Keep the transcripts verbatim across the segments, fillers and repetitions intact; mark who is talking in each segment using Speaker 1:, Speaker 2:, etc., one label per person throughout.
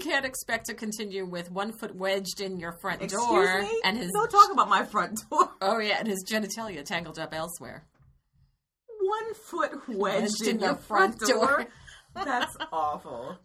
Speaker 1: can't expect to continue with one foot wedged in your front
Speaker 2: Excuse
Speaker 1: door
Speaker 2: me?
Speaker 1: and his
Speaker 2: Don't talk about my front door.
Speaker 1: oh yeah, and his genitalia tangled up elsewhere.
Speaker 2: One foot wedged,
Speaker 1: Wedged
Speaker 2: in,
Speaker 1: in
Speaker 2: your
Speaker 1: your
Speaker 2: front,
Speaker 1: front
Speaker 2: door.
Speaker 1: door.
Speaker 2: That's awful.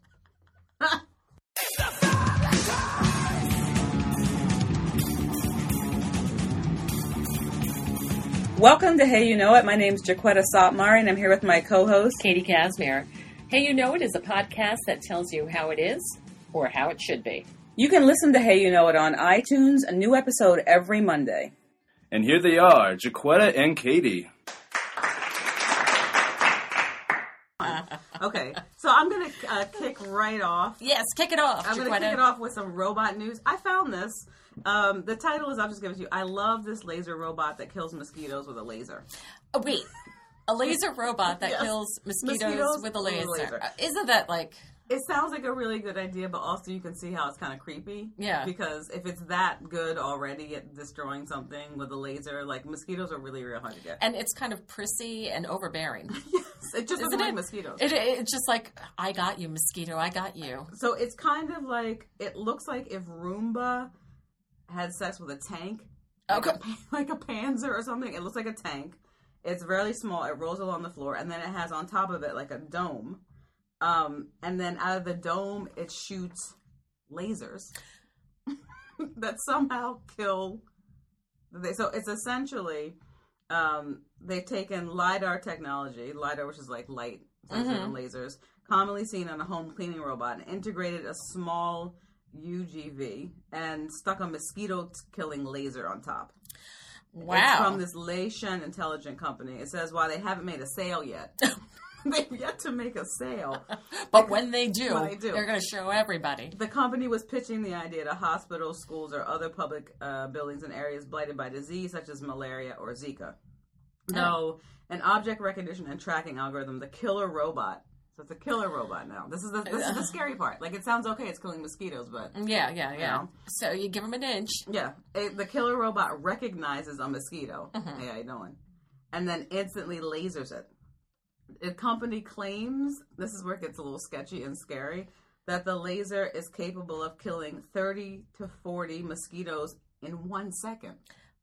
Speaker 2: Welcome to Hey You Know It. My name's Jaquetta Sotmar, and I'm here with my co-host,
Speaker 1: Katie Casimir. Hey You Know It is a podcast that tells you how it is or how it should be.
Speaker 2: You can listen to Hey You Know It on iTunes, a new episode every Monday.
Speaker 3: And here they are, Jaquetta and Katie.
Speaker 2: Okay, so I'm going to uh, kick right off.
Speaker 1: Yes, kick it off,
Speaker 2: I'm going to kick it off with some robot news. I found this. Um, the title is, I'll just give it to you. I love this laser robot that kills mosquitoes with a laser.
Speaker 1: Oh, wait. A laser robot that
Speaker 2: Yes.
Speaker 1: kills mosquitoes,
Speaker 2: Mosquitoes
Speaker 1: with a
Speaker 2: with a
Speaker 1: laser.
Speaker 2: laser.
Speaker 1: Uh, Isn't that like...
Speaker 2: It sounds like a really good idea, but also you can see how it's kind of creepy.
Speaker 1: Yeah.
Speaker 2: Because if it's that good already at destroying something with a laser, like mosquitoes are really, really hard to get.
Speaker 1: And it's kind of prissy and overbearing.
Speaker 2: Yes, it just
Speaker 1: Isn't
Speaker 2: doesn't like
Speaker 1: it?
Speaker 2: mosquitoes.
Speaker 1: It, it, it's just like, I got you, mosquito, I got you.
Speaker 2: So it's kind of like, it looks like if Roomba had sex with a tank, like,
Speaker 1: Okay.
Speaker 2: a, like a Panzer or something. It looks like a tank. It's really small. It rolls along the floor, and then it has on top of it like a dome. Um, and then out of the dome, it shoots lasers that somehow kill. They, so it's essentially, um, they've taken LiDAR technology, LiDAR, which is like light sensor
Speaker 1: Mhm.
Speaker 2: and lasers, commonly seen on a home cleaning robot, and integrated a small U G V and stuck a mosquito-killing laser on top.
Speaker 1: Wow.
Speaker 2: It's from this Lei Shen Intelligent Company. It says, while they haven't made a sale yet, they've yet to make a sale.
Speaker 1: But when they do,
Speaker 2: When they do.
Speaker 1: they're going to show everybody.
Speaker 2: The company was pitching the idea to hospitals, schools, or other public uh, buildings in areas blighted by disease such as malaria or Zika. Though an object recognition and tracking algorithm, the killer robot. So it's a killer robot now. This is the this is the scary part. Like, it sounds okay, it's killing mosquitoes, but
Speaker 1: Yeah, yeah, yeah.
Speaker 2: know?
Speaker 1: So you give them an inch.
Speaker 2: yeah, it, the killer robot recognizes a mosquito.
Speaker 1: Mhm.
Speaker 2: Hey, how you doing? And then instantly lasers it. The company claims, this is where it gets a little sketchy and scary, that the laser is capable of killing thirty to forty mosquitoes in one second.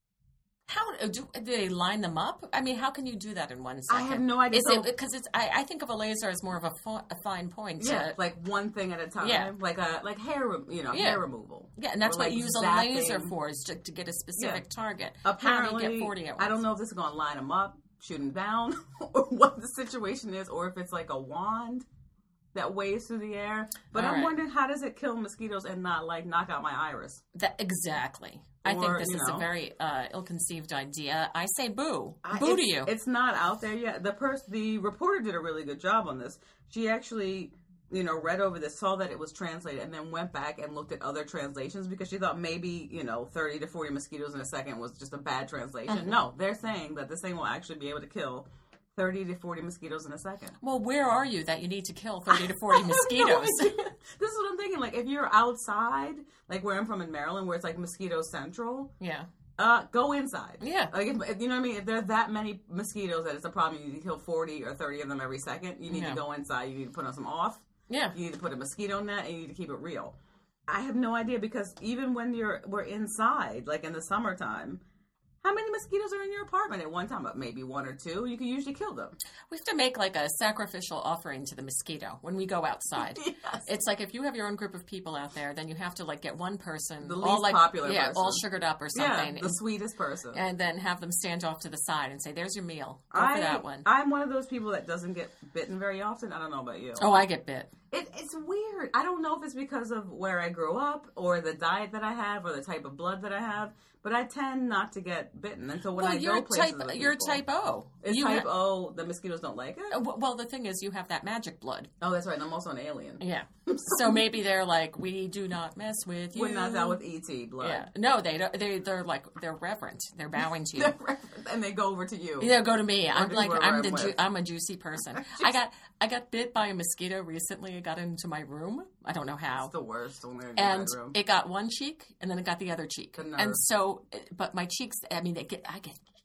Speaker 1: How do, do they line them up? I mean, how can you do that in one
Speaker 2: I
Speaker 1: second?
Speaker 2: have no idea.
Speaker 1: Is
Speaker 2: So-
Speaker 1: it because it's? I, I think of a laser as more of a, fi- a fine point.
Speaker 2: Yeah,
Speaker 1: to-
Speaker 2: like one thing at a time.
Speaker 1: Yeah.
Speaker 2: Like a like hair, re- you know,
Speaker 1: Yeah.
Speaker 2: hair removal.
Speaker 1: yeah, and that's
Speaker 2: Or
Speaker 1: what
Speaker 2: like
Speaker 1: you use a
Speaker 2: zapping.
Speaker 1: laser for, is to, to get a specific target.
Speaker 2: Apparently,
Speaker 1: how do you get forty at once?
Speaker 2: I don't know if this is going to line them up, shoot them down, or what the situation is, or if it's like a wand that waves through the air. But
Speaker 1: All
Speaker 2: I'm
Speaker 1: right.
Speaker 2: wondering, how does it kill mosquitoes and not like knock out my iris?
Speaker 1: That, exactly. I
Speaker 2: Or,
Speaker 1: think this
Speaker 2: you
Speaker 1: is
Speaker 2: know.
Speaker 1: a very uh, ill-conceived idea. I say boo.
Speaker 2: I-
Speaker 1: boo to
Speaker 2: it's-
Speaker 1: you.
Speaker 2: It's not out there yet. The pers- the reporter did a really good job on this. She actually, you know, read over this, saw that it was translated, and then went back and looked at other translations because she thought maybe, you know, thirty to forty mosquitoes in a second was just a bad translation.
Speaker 1: Mhm.
Speaker 2: No, they're saying that this thing will actually be able to kill thirty to forty mosquitoes in a second.
Speaker 1: Well, where are you that you need to kill thirty to forty
Speaker 2: I have no
Speaker 1: mosquitoes?
Speaker 2: idea. This is what I'm thinking. Like, if you're outside, like where I'm from in Maryland, where it's like mosquito central,
Speaker 1: Yeah.
Speaker 2: uh, go inside.
Speaker 1: Yeah.
Speaker 2: Like, if, if- you know what I mean? If there are that many mosquitoes that it's a problem, you need to kill forty or thirty of them every second. You need
Speaker 1: Yeah.
Speaker 2: to go inside. You need to put on some off.
Speaker 1: Yeah.
Speaker 2: You need to put a mosquito net, and you need to keep it real. I have no idea, because even when you're we're inside, like in the summertime, how many mosquitoes are in your apartment at one time? But maybe one or two. You can usually kill them.
Speaker 1: We have to make like a sacrificial offering to the mosquito when we go outside.
Speaker 2: Yes.
Speaker 1: It's like if you have your own group of people out there, then you have to like get one person,
Speaker 2: The
Speaker 1: all
Speaker 2: least
Speaker 1: like
Speaker 2: popular
Speaker 1: yeah,
Speaker 2: person.
Speaker 1: all sugared up or
Speaker 2: Yeah,
Speaker 1: something,
Speaker 2: the
Speaker 1: and,
Speaker 2: sweetest person.
Speaker 1: and then have them stand off to the side and say, "There's your meal. Go
Speaker 2: I,
Speaker 1: for that one."
Speaker 2: I'm one of those people that doesn't get bitten very often. I don't know about you.
Speaker 1: Oh, I get bit.
Speaker 2: It, it's weird. I don't know if it's because of where I grew up or the diet that I have or the type of blood that I have, but I tend not to get bitten. And so when
Speaker 1: well,
Speaker 2: I
Speaker 1: you're
Speaker 2: go places
Speaker 1: type
Speaker 2: with
Speaker 1: you're
Speaker 2: people,
Speaker 1: type O.
Speaker 2: Is
Speaker 1: You
Speaker 2: type
Speaker 1: ha-
Speaker 2: O, the mosquitoes don't like it?
Speaker 1: Uh, w- Well, the thing is, you have that magic blood.
Speaker 2: Oh, that's right. And I'm also an alien.
Speaker 1: Yeah. So maybe they're like, we do not mess with you.
Speaker 2: We're not down with E T blood.
Speaker 1: Yeah. No, they don't. They they're like they're reverent. They're bowing to you.
Speaker 2: And they go over to you.
Speaker 1: Yeah, go to me. I'm
Speaker 2: to
Speaker 1: like
Speaker 2: whoever
Speaker 1: I'm
Speaker 2: I'm
Speaker 1: the ju-
Speaker 2: with.
Speaker 1: I'm a juicy person. I got I got bit by a mosquito recently. It got into my room. I don't know how.
Speaker 2: It's the worst when they're in
Speaker 1: And
Speaker 2: the bedroom.
Speaker 1: it got one cheek, and then it got the other cheek.
Speaker 2: The nerve.
Speaker 1: And so, but my cheeks. I mean, they get. I get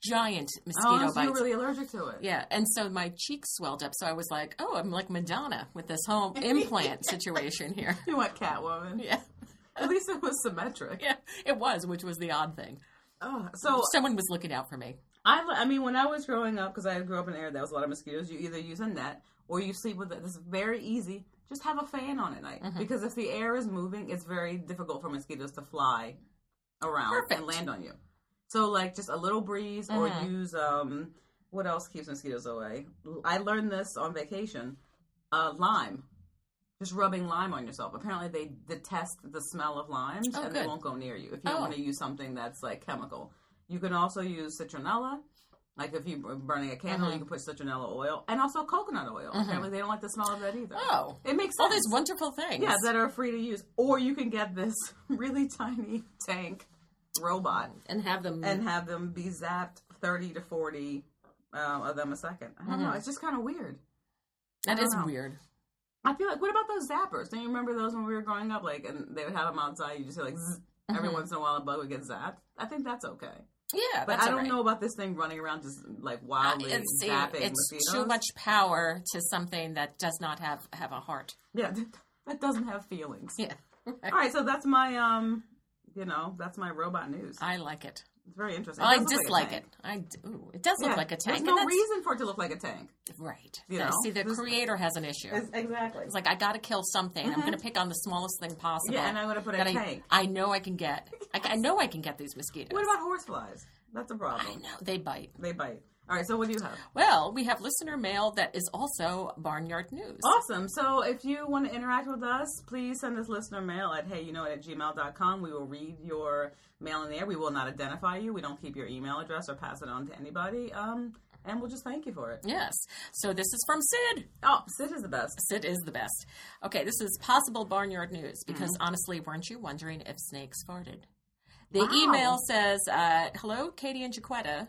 Speaker 1: giant mosquito
Speaker 2: Oh, so
Speaker 1: bites.
Speaker 2: you're really allergic to it.
Speaker 1: Yeah, and so my cheeks swelled up, so I was like, oh, I'm like Madonna with this whole implant situation here.
Speaker 2: You went Catwoman.
Speaker 1: Yeah.
Speaker 2: At least it was symmetric.
Speaker 1: Yeah, it was, which was the odd thing.
Speaker 2: Oh, so
Speaker 1: Someone was looking out for me.
Speaker 2: I, I mean, when I was growing up, because I grew up in an area that was a lot of mosquitoes, you either use a net or you sleep with it. This is very easy. Just have a fan on at night.
Speaker 1: Mm-hmm.
Speaker 2: Because if the air is moving, it's very difficult for mosquitoes to fly around
Speaker 1: Perfect.
Speaker 2: and land on you. So, like, just a little breeze or
Speaker 1: Mhm.
Speaker 2: use, um, what else keeps mosquitoes away? I learned this on vacation. Uh, lime. Just rubbing lime on yourself. Apparently, they detest the smell of limes,
Speaker 1: Oh,
Speaker 2: and
Speaker 1: good.
Speaker 2: they won't go near you if you don't
Speaker 1: Oh.
Speaker 2: want to use something that's, like, chemical. You can also use citronella. Like, if you're burning a candle,
Speaker 1: Mhm.
Speaker 2: you can put citronella oil. And also coconut oil. Apparently, they don't like the smell of that either.
Speaker 1: Oh.
Speaker 2: It makes
Speaker 1: All
Speaker 2: sense.
Speaker 1: these wonderful things.
Speaker 2: Yeah, that are free to use. Or you can get this really tiny tank robot
Speaker 1: and have them...
Speaker 2: and have them be zapped thirty to forty uh, of them a second. I don't know.
Speaker 1: Mhm.
Speaker 2: It's just kind of weird.
Speaker 1: That
Speaker 2: I don't
Speaker 1: is
Speaker 2: know.
Speaker 1: weird.
Speaker 2: I feel like, what about those zappers? Don't you remember those when we were growing up? Like, and they would have them outside. You just hear like, zzz, every
Speaker 1: Mhm.
Speaker 2: once in a while a bug would get zapped. I think that's okay.
Speaker 1: Yeah,
Speaker 2: But
Speaker 1: that's
Speaker 2: I don't
Speaker 1: all right.
Speaker 2: know about this thing running around just like
Speaker 1: Uh,
Speaker 2: wildly
Speaker 1: it's, see,
Speaker 2: zapping
Speaker 1: it's
Speaker 2: mosquitoes.
Speaker 1: too much power to something that does not have, have a heart.
Speaker 2: Yeah, that doesn't have feelings.
Speaker 1: Yeah.
Speaker 2: All right, so that's my um, you know, that's my robot news.
Speaker 1: I like it.
Speaker 2: It's very interesting.
Speaker 1: I
Speaker 2: It does look
Speaker 1: dislike
Speaker 2: like a
Speaker 1: it.
Speaker 2: tank.
Speaker 1: I do. It does look
Speaker 2: Yeah,
Speaker 1: like a tank.
Speaker 2: There's
Speaker 1: and
Speaker 2: no
Speaker 1: that's-
Speaker 2: reason for it to look like a tank.
Speaker 1: Right.
Speaker 2: You
Speaker 1: The-
Speaker 2: know,
Speaker 1: see, the
Speaker 2: this-
Speaker 1: creator has an issue.
Speaker 2: It's, exactly.
Speaker 1: It's like, I got to kill something. I'm going to pick on the smallest thing possible.
Speaker 2: Yeah, and I'm gonna put a
Speaker 1: that I,
Speaker 2: tank.
Speaker 1: I know I can get. I, I know I can get these mosquitoes.
Speaker 2: What about horseflies? That's a
Speaker 1: I
Speaker 2: problem.
Speaker 1: know. They bite.
Speaker 2: They bite. All right, so what do you have?
Speaker 1: Well, we have listener mail that is also Barnyard News.
Speaker 2: Awesome. So if you want to interact with us, please send us listener mail at heyyouknow at gmail dot com. We will read your mail in the air. We will not identify you. We don't keep your email address or pass it on to anybody. Um, and we'll just thank you for it.
Speaker 1: Yes. So this is from Sid.
Speaker 2: Oh, Sid is the best.
Speaker 1: Sid is the best. Okay, this is possible Barnyard News because
Speaker 2: Mm-hmm.
Speaker 1: honestly, weren't you wondering if snakes farted? The
Speaker 2: Wow.
Speaker 1: email says, uh, hello, Katie and Jaquetta.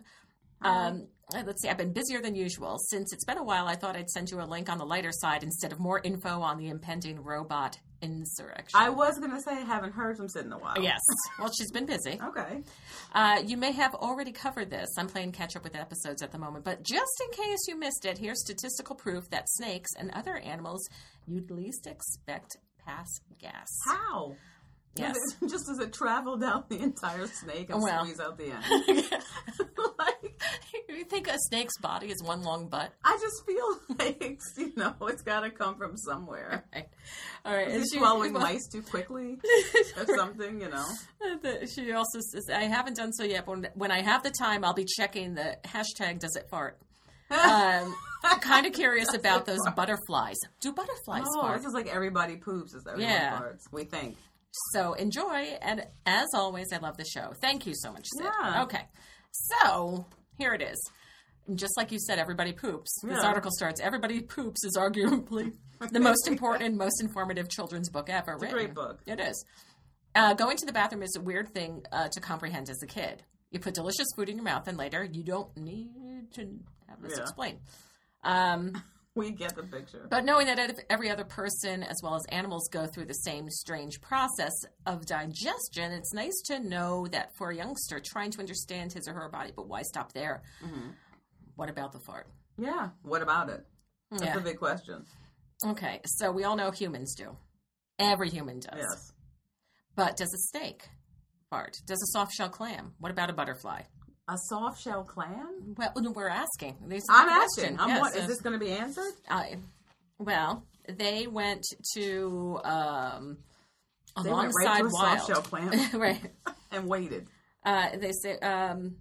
Speaker 1: Um, let's see, I've been busier than usual. Since it's been a while, I thought I'd send you a link on the lighter side instead of more info on the impending robot insurrection.
Speaker 2: I was going to say I haven't heard from Sid in a while.
Speaker 1: Yes. Well, she's been busy.
Speaker 2: Okay.
Speaker 1: Uh, you may have already covered this. I'm playing catch up with episodes at the moment. But just in case you missed it, here's statistical proof that snakes and other animals you'd least expect pass gas.
Speaker 2: How?
Speaker 1: Yes.
Speaker 2: Does it- just does it travel down the entire snake and
Speaker 1: Well.
Speaker 2: squeeze out the end? Like,
Speaker 1: You think a snake's body is one long butt?
Speaker 2: I just feel like, you know, it's got to come from somewhere.
Speaker 1: Right. All right.
Speaker 2: Is
Speaker 1: And
Speaker 2: he
Speaker 1: she-
Speaker 2: swallowing mice too quickly or something, you know?
Speaker 1: The- She also says, I haven't done so yet, but when, when I have the time, I'll be checking the hashtag does it fart. Um, kind of curious about those butterflies. Do butterflies
Speaker 2: Oh,
Speaker 1: fart?
Speaker 2: this is like everybody poops as everyone
Speaker 1: Yeah.
Speaker 2: farts, we think.
Speaker 1: So enjoy, and as always, I love the show. Thank you so much, Sid.
Speaker 2: Yeah.
Speaker 1: Okay, so here it is. And just like you said, everybody poops. This
Speaker 2: Yeah.
Speaker 1: article starts, Everybody Poops is arguably the most important and most informative children's book ever
Speaker 2: It's a
Speaker 1: written.
Speaker 2: great book.
Speaker 1: It is. Uh, going to the bathroom is a weird thing uh, to comprehend as a kid. You put delicious food in your mouth, and later you don't need to have this
Speaker 2: Yeah.
Speaker 1: explained. Um,
Speaker 2: We get the picture.
Speaker 1: but knowing that ev- every other person, as well as animals, go through the same strange process of digestion, it's nice to know that for a youngster trying to understand his or her body, but why stop there?
Speaker 2: Mm-hmm.
Speaker 1: What about the fart?
Speaker 2: Yeah. What about it? That's
Speaker 1: Yeah.
Speaker 2: the big question.
Speaker 1: Okay, so we all know humans do. Every human does.
Speaker 2: Yes.
Speaker 1: But does a snake fart? Does a soft shell clam? What about a butterfly?
Speaker 2: A soft shell clam?
Speaker 1: Well, no, we're asking. These
Speaker 2: I'm
Speaker 1: are the
Speaker 2: asking.
Speaker 1: question.
Speaker 2: I'm
Speaker 1: Yes,
Speaker 2: what, is
Speaker 1: yes.
Speaker 2: this going to be answered?
Speaker 1: I, well, they went to um,
Speaker 2: They went
Speaker 1: alongside
Speaker 2: right to a
Speaker 1: Wild.
Speaker 2: soft shell clam
Speaker 1: Right.
Speaker 2: and waited.
Speaker 1: Uh, they say, um,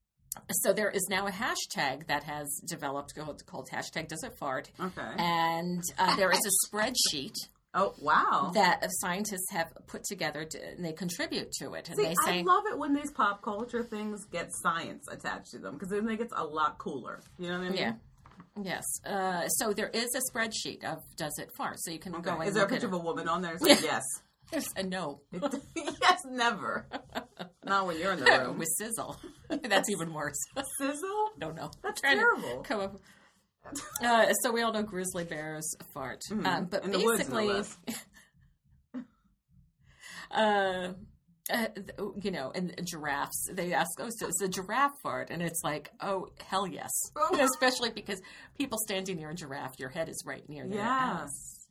Speaker 1: so there is now a hashtag that has developed called, called hashtag does it fart.
Speaker 2: Okay.
Speaker 1: And uh, there is a spreadsheet
Speaker 2: Oh, wow.
Speaker 1: that scientists have put together to, and they contribute to it. And
Speaker 2: See,
Speaker 1: they say,
Speaker 2: I love it when these pop culture things get science attached to them because then it gets a lot cooler. You know what I mean?
Speaker 1: yeah. Yes. Uh, so there is a spreadsheet of does it fart. So you can
Speaker 2: Okay.
Speaker 1: go and
Speaker 2: Is there a
Speaker 1: look
Speaker 2: picture
Speaker 1: at
Speaker 2: of a woman on there? It's
Speaker 1: Yeah.
Speaker 2: like, yes.
Speaker 1: There's a no.
Speaker 2: Yes, never. Not when you're in the room.
Speaker 1: With sizzle. That's even worse.
Speaker 2: Sizzle?
Speaker 1: Don't know.
Speaker 2: That's
Speaker 1: Trying to
Speaker 2: terrible.
Speaker 1: come up- Uh, so we all know grizzly bears fart. Um, but
Speaker 2: In the woods, no
Speaker 1: basically,
Speaker 2: less.
Speaker 1: uh, Uh, you know, and giraffes, they ask, oh, so it's a giraffe fart. And it's like, oh, hell yes.
Speaker 2: Oh.
Speaker 1: Especially because people standing near a giraffe, your head is right near their
Speaker 2: Yeah.
Speaker 1: ass.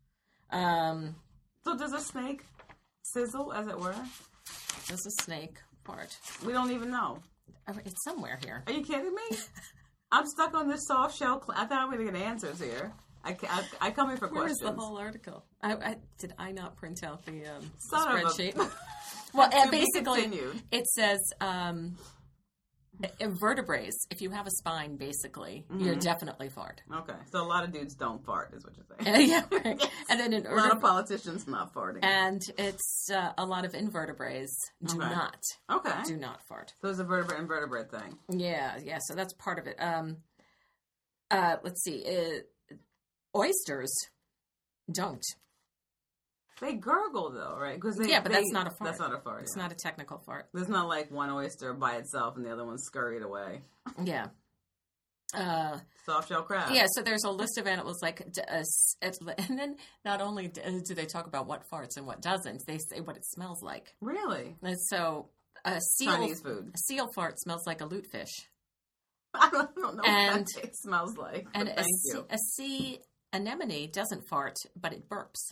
Speaker 1: Um,
Speaker 2: So does a snake sizzle, as it were?
Speaker 1: does a snake fart?
Speaker 2: We don't even know.
Speaker 1: Oh, it's somewhere here.
Speaker 2: Are you kidding me? I'm stuck on this soft shell. Cl- I thought I was going to get answers here. I, ca- I, I come here for
Speaker 1: Where's
Speaker 2: questions.
Speaker 1: the whole article? I, I, did I not print out the, um,
Speaker 2: Son of a-
Speaker 1: spreadsheet? Well,
Speaker 2: To
Speaker 1: and
Speaker 2: be
Speaker 1: basically,
Speaker 2: continued.
Speaker 1: it says um, vertebrae. If you have a spine, basically, you're definitely fart.
Speaker 2: Okay, so a lot of dudes don't fart, is what you're saying.
Speaker 1: yeah, right. And then in
Speaker 2: A lot of
Speaker 1: vertebra-
Speaker 2: politicians not farting.
Speaker 1: and it's uh, a lot of invertebrates do
Speaker 2: Okay.
Speaker 1: not
Speaker 2: Okay.
Speaker 1: do not fart.
Speaker 2: So it's a vertebrate invertebrate thing.
Speaker 1: Yeah, yeah. So that's part of it. Um, uh, let's see. Uh, oysters don't.
Speaker 2: They gurgle though, right? Because
Speaker 1: Yeah, but that's not a fart.
Speaker 2: That's not a fart.
Speaker 1: It's
Speaker 2: yeah.
Speaker 1: not a technical fart.
Speaker 2: There's not like one oyster by itself and the other one scurried away.
Speaker 1: Yeah. Uh,
Speaker 2: Soft shell crab.
Speaker 1: yeah. So there's a list of animals like, d- uh, s- and then not only d- do they talk about what farts and what doesn't, they say what it smells like.
Speaker 2: Really?
Speaker 1: And so a seal,
Speaker 2: Chinese food.
Speaker 1: a seal fart smells like a lutefish.
Speaker 2: I don't, I don't know
Speaker 1: And-
Speaker 2: what it smells like. But
Speaker 1: And a
Speaker 2: thank
Speaker 1: sea,
Speaker 2: you.
Speaker 1: a sea anemone doesn't fart, but it burps.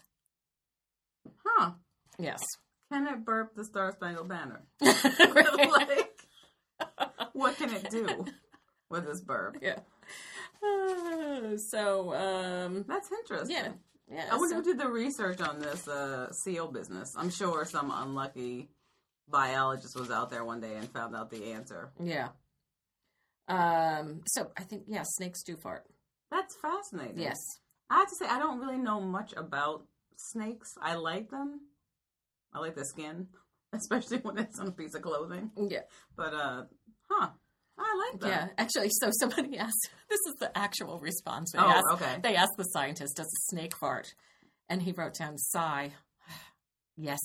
Speaker 2: Huh.
Speaker 1: Yes.
Speaker 2: Can it burp the Star Spangled Banner?
Speaker 1: Right.
Speaker 2: Like, what can it do with this burp?
Speaker 1: Yeah. Uh, so, um,
Speaker 2: That's interesting.
Speaker 1: yeah. Yeah.
Speaker 2: I wonder
Speaker 1: so-
Speaker 2: who did the research on this uh, seal business. I'm sure some unlucky biologist was out there one day and found out the answer.
Speaker 1: yeah. Um, so I think, yeah, snakes do fart.
Speaker 2: That's fascinating.
Speaker 1: Yes.
Speaker 2: I have to say, I don't really know much about snakes. I like them. I like the skin, especially when it's on a piece of clothing.
Speaker 1: Yeah.
Speaker 2: But, uh, huh. I like that.
Speaker 1: Yeah. Actually, so somebody asked, this is the actual response. They
Speaker 2: Oh,
Speaker 1: asked,
Speaker 2: okay.
Speaker 1: They asked the scientist, does a snake fart? And he wrote down, sigh. Yes.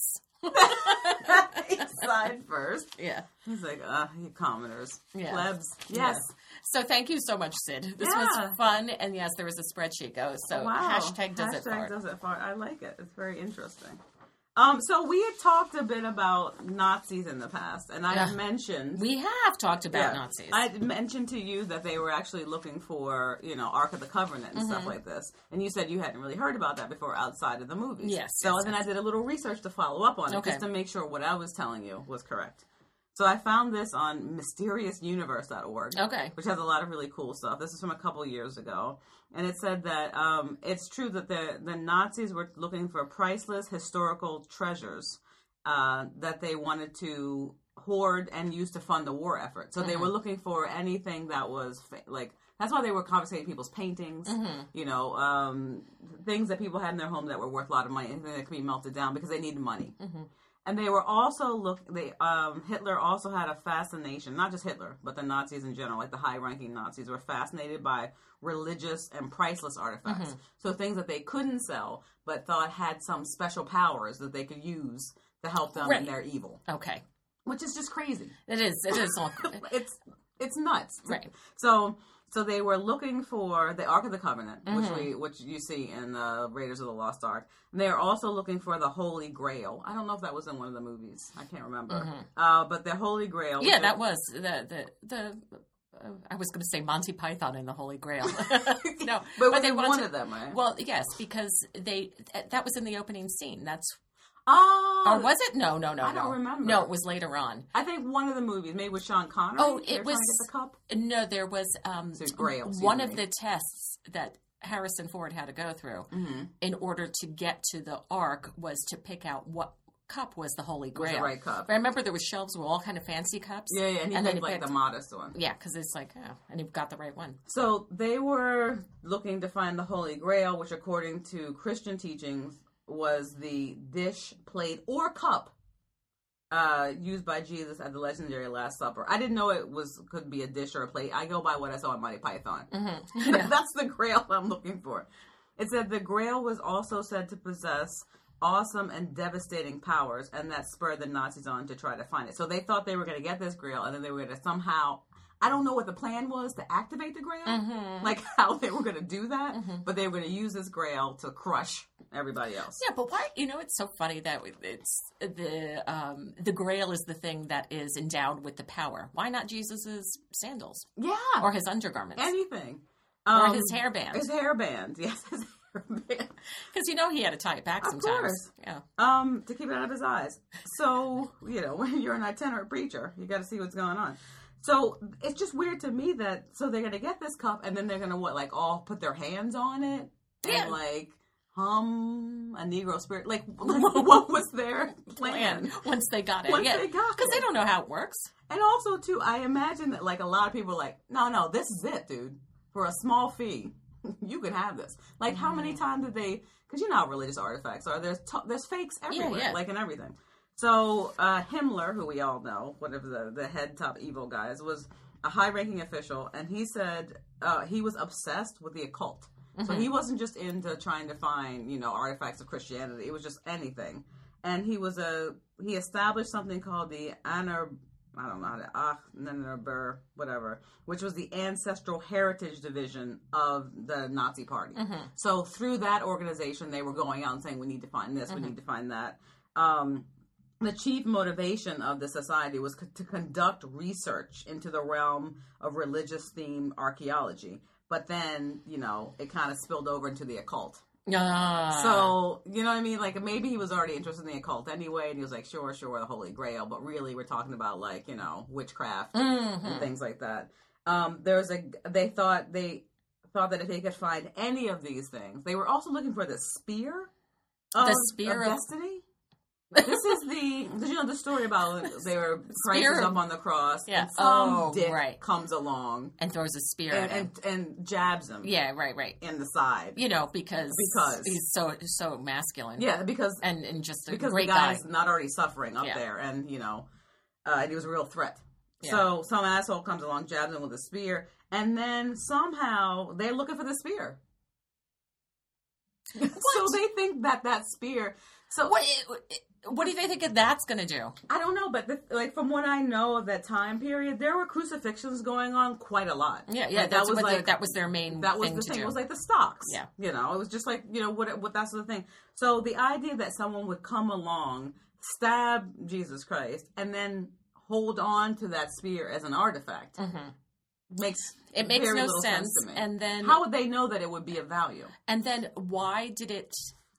Speaker 2: He sighed first.
Speaker 1: Yeah.
Speaker 2: He's like, uh, you commoners.
Speaker 1: Yeah.
Speaker 2: Plebs. Yes.
Speaker 1: Yeah. So thank you so much, Sid. This
Speaker 2: Yeah.
Speaker 1: was fun. And yes, there was a spreadsheet go. So
Speaker 2: Wow.
Speaker 1: hashtag does it
Speaker 2: Hashtag
Speaker 1: fart.
Speaker 2: does it fart. I like it. It's very interesting. Um, so we had talked a bit about Nazis in the past, and I
Speaker 1: Yeah.
Speaker 2: mentioned
Speaker 1: We have talked about
Speaker 2: Yeah.
Speaker 1: Nazis.
Speaker 2: I had mentioned to you that they were actually looking for, you know, Ark of the Covenant and stuff like this, and you said you hadn't really heard about that before outside of the movies.
Speaker 1: Yes,
Speaker 2: So
Speaker 1: yes,
Speaker 2: then
Speaker 1: yes.
Speaker 2: I did a little research to follow up on it,
Speaker 1: Okay.
Speaker 2: just to make sure what I was telling you was correct. So I found this on mysteriously universe dot org.
Speaker 1: Okay.
Speaker 2: Which has a lot of really cool stuff. This is from a couple years ago. And it said that um, it's true that the, the Nazis were looking for priceless historical treasures uh, that they wanted to hoard and use to fund the war effort. So they were looking for anything that was fa- like, that's why they were confiscating people's paintings, you know, um, things that people had in their home that were worth a lot of money, anything that could be melted down because they needed money. And they were also look. They um, Hitler also had a fascination, not just Hitler, but the Nazis in general, like the high-ranking Nazis, were fascinated by religious and priceless artifacts. So things that they couldn't sell, but thought had some special powers that they could use to help them
Speaker 1: Right.
Speaker 2: in their evil,
Speaker 1: Okay.
Speaker 2: which is just crazy.
Speaker 1: It is. It is. All,
Speaker 2: It's it's nuts.
Speaker 1: right.
Speaker 2: So so they were looking for the Ark of the Covenant, which
Speaker 1: Mm-hmm.
Speaker 2: we which you see in uh, Raiders of the Lost Ark. And they are also looking for the Holy Grail. I don't know if that was in one of the movies. I can't remember. Uh, but the Holy Grail.
Speaker 1: Mm-hmm. Yeah,
Speaker 2: which
Speaker 1: that
Speaker 2: is-
Speaker 1: was the the the. Uh, I was going to say Monty Python and the Holy Grail. no,
Speaker 2: But, was
Speaker 1: they
Speaker 2: it
Speaker 1: wanted-
Speaker 2: one of them, right?
Speaker 1: Well, yes, because they that was in the opening scene. That's
Speaker 2: oh,
Speaker 1: or was it? No, no, no,
Speaker 2: I
Speaker 1: no.
Speaker 2: don't remember.
Speaker 1: No, it was later on.
Speaker 2: I think one of the movies, maybe with Sean Connery.
Speaker 1: Oh,
Speaker 2: they
Speaker 1: it
Speaker 2: were
Speaker 1: was-
Speaker 2: trying to get the cup.
Speaker 1: No, there was um,
Speaker 2: So Grail, excuse
Speaker 1: one
Speaker 2: me.
Speaker 1: of the tests that Harrison Ford had to go through
Speaker 2: Mm-hmm.
Speaker 1: in order to get to the Ark was to pick out what cup was the Holy
Speaker 2: Was
Speaker 1: Grail.
Speaker 2: the right cup.
Speaker 1: I remember there was shelves with all kind of fancy cups.
Speaker 2: Yeah, yeah, and he
Speaker 1: and then
Speaker 2: picked
Speaker 1: he
Speaker 2: like
Speaker 1: picked-
Speaker 2: the modest one.
Speaker 1: Yeah, because it's like, oh, and he got the right one.
Speaker 2: So they were looking to find the Holy Grail, which according to Christian teachings was the dish, plate, or cup uh, used by Jesus at the legendary Last Supper. I didn't know it was could be a dish or a plate. I go by what I saw in Monty Python.
Speaker 1: Mm-hmm. Yeah.
Speaker 2: That's the Grail I'm looking for. It said the Grail was also said to possess awesome and devastating powers, and that spurred the Nazis on to try to find it. So they thought they were going to get this Grail, and then they were going to somehow, I don't know what the plan was to activate the Grail,
Speaker 1: Mm-hmm.
Speaker 2: like how they were going to do that, but they were going to use this Grail to crush everybody else.
Speaker 1: Yeah, but why? You know, it's so funny that it's the um, the Grail is the thing that is endowed with the power. Why not Jesus's sandals?
Speaker 2: Yeah,
Speaker 1: or his undergarments,
Speaker 2: anything,
Speaker 1: or
Speaker 2: um,
Speaker 1: his hairband.
Speaker 2: His hairband, yes, his hairband.
Speaker 1: Because you know he had to tie it back
Speaker 2: of
Speaker 1: sometimes.
Speaker 2: Course.
Speaker 1: Yeah,
Speaker 2: um, to keep it out of his eyes. So you know, when you're an itinerant preacher, you got to see what's going on. So it's just weird to me that so they're gonna get this cup and then they're gonna what like all put their hands on it
Speaker 1: yeah.
Speaker 2: and like hum a Negro spirit like, like what was their plan,
Speaker 1: plan once they got it?
Speaker 2: Once
Speaker 1: yeah,
Speaker 2: they got
Speaker 1: because
Speaker 2: it.
Speaker 1: they don't know how it works.
Speaker 2: And also too, I imagine that like a lot of people are like, no, no, this is it, dude. For a small fee, you can have this. Like mm-hmm. how many times did they? Because you know how religious artifacts are. There's t- there's fakes everywhere,
Speaker 1: yeah, yeah.
Speaker 2: like in everything. So uh, Himmler, who we all know, whatever the, the head top evil guy is, was a high-ranking official, and he said uh, he was obsessed with the occult. Mm-hmm. So he wasn't just into trying to find, you know, artifacts of Christianity. It was just anything. And he was a he established something called the Anner, I don't know how to ah Annerber, whatever, which was the Ancestral Heritage Division of the Nazi Party. Mm-hmm. So through that organization, they were going out and saying, we need to find this, mm-hmm. we need to find that. Um, The chief motivation of the society was co- to conduct research into the realm of religious-themed archaeology. But then, you know, it kind of spilled over into the occult.
Speaker 1: Ah.
Speaker 2: So, you know what I mean? Like, maybe he was already interested in the occult anyway, and he was like, sure, sure, the Holy Grail. But really, we're talking about, like, you know, witchcraft mm-hmm. and things like that. Um, there's a, they thought, they thought that if they could find any of these things, they were also looking for the spear of,
Speaker 1: the spear
Speaker 2: of
Speaker 1: of
Speaker 2: destiny. This is the, did you know the story about they were Christ is up on the cross,
Speaker 1: yeah.
Speaker 2: and some
Speaker 1: oh,
Speaker 2: dick
Speaker 1: right.
Speaker 2: comes along
Speaker 1: and throws a spear
Speaker 2: and,
Speaker 1: at him.
Speaker 2: and, and jabs him,
Speaker 1: yeah, right, right,
Speaker 2: in the side,
Speaker 1: you know, because
Speaker 2: because
Speaker 1: he's so so masculine,
Speaker 2: yeah, because
Speaker 1: and, and just a
Speaker 2: because
Speaker 1: great
Speaker 2: the guy's
Speaker 1: guy.
Speaker 2: not already suffering up
Speaker 1: yeah.
Speaker 2: there, and you know, uh, and he was a real threat.
Speaker 1: Yeah.
Speaker 2: So some asshole comes along, jabs him with a spear, and then somehow they're looking for the spear. So they think that that spear. So
Speaker 1: what? What do they think that's going to do?
Speaker 2: I don't know, but the, like from what I know of that time period, there were crucifixions going on quite a lot.
Speaker 1: Yeah, yeah,
Speaker 2: like,
Speaker 1: that was
Speaker 2: what
Speaker 1: like
Speaker 2: the,
Speaker 1: that was their main.
Speaker 2: That was
Speaker 1: thing
Speaker 2: the
Speaker 1: to
Speaker 2: thing.
Speaker 1: do.
Speaker 2: It was like the stocks.
Speaker 1: Yeah,
Speaker 2: you know, it was just like you know what what that's the thing. So the idea that someone would come along, stab Jesus Christ, and then hold on to that spear as an artifact mm-hmm. makes
Speaker 1: it makes
Speaker 2: very
Speaker 1: no
Speaker 2: little
Speaker 1: sense.
Speaker 2: sense to me.
Speaker 1: And then
Speaker 2: how would they know that it would be of value?
Speaker 1: And then why did it?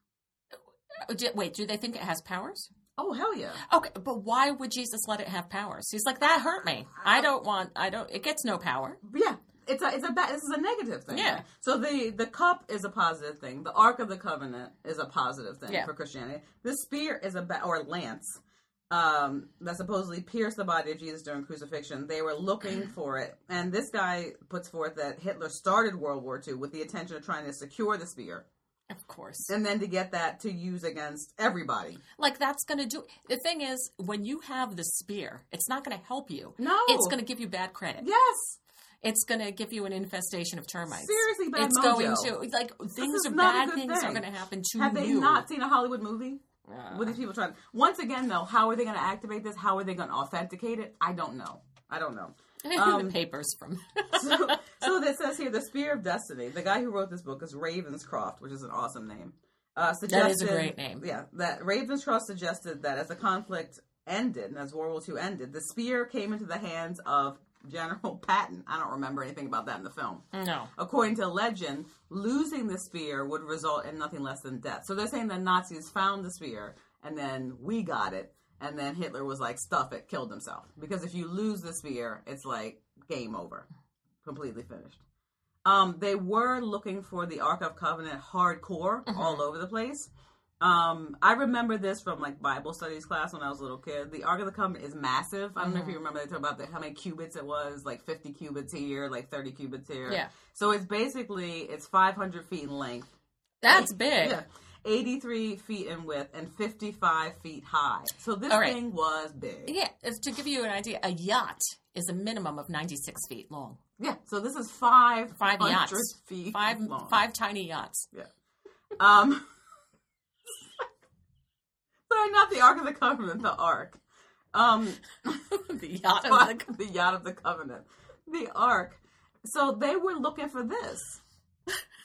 Speaker 1: Did, wait, do they think it has powers?
Speaker 2: Oh, hell yeah.
Speaker 1: Okay, but why would Jesus let it have powers? He's like, that hurt me. I don't want, I don't, it gets no power.
Speaker 2: Yeah. It's a, it's a bad, this is a negative thing.
Speaker 1: Yeah.
Speaker 2: Right? So the, the cup is a positive thing. The Ark of the Covenant is a positive thing
Speaker 1: yeah.
Speaker 2: for Christianity. The spear is a, ba- or lance, um, that supposedly pierced the body of Jesus during crucifixion. They were looking for it. And this guy puts forth that Hitler started World War Two with the intention of trying to secure the spear.
Speaker 1: Of course.
Speaker 2: And then to get that to use against everybody.
Speaker 1: Like, that's going to do... The thing is, when you have the spear, it's not going to help you.
Speaker 2: No.
Speaker 1: It's going to give you bad credit.
Speaker 2: Yes.
Speaker 1: It's going to give you an infestation of termites.
Speaker 2: Seriously, bad
Speaker 1: It's
Speaker 2: mojo.
Speaker 1: going to... Like, things are bad things thing. are going to happen to
Speaker 2: have
Speaker 1: you.
Speaker 2: Have they not seen a Hollywood movie?
Speaker 1: Uh,
Speaker 2: What are these people trying... Once again, though, how are they going to activate this? How are they going to authenticate it? I don't know. I don't know.
Speaker 1: Um, the papers from...
Speaker 2: so, so that says here, the Spear of Destiny. The guy who wrote this book is Ravenscroft, which is an awesome name. Uh, suggested,
Speaker 1: that is a great name.
Speaker 2: Yeah, that Ravenscroft suggested that as the conflict ended, and as World War Two ended, the spear came into the hands of General Patton. I don't remember anything about that in the film.
Speaker 1: No.
Speaker 2: According to legend, losing the spear would result in nothing less than death. So they're saying the Nazis found the spear, and then we got it, and then Hitler was like, stuff it, killed himself. Because if you lose the spear, it's like game over. Completely finished. Um, they were looking for the Ark of Covenant hardcore mm-hmm. all over the place. Um, I remember this from like Bible studies class when I was a little kid. The Ark of the Covenant is massive. I don't mm-hmm. know if you remember they talk about the, how many cubits it was, like fifty cubits here, like thirty cubits here.
Speaker 1: Yeah.
Speaker 2: So it's basically, it's five hundred feet in length.
Speaker 1: That's
Speaker 2: Eight,
Speaker 1: big.
Speaker 2: Yeah. eighty-three feet in width and fifty-five feet high. So this
Speaker 1: right.
Speaker 2: thing was big.
Speaker 1: Yeah. To give you an idea, a yacht is a minimum of ninety-six feet long.
Speaker 2: Yeah, so this is five
Speaker 1: five yachts,
Speaker 2: feet
Speaker 1: five
Speaker 2: long.
Speaker 1: five tiny yachts.
Speaker 2: Yeah. Um. Sorry, not the Ark of the Covenant, the Ark. Um,
Speaker 1: the yacht of the
Speaker 2: the yacht of the Covenant, the Ark. So they were looking for this.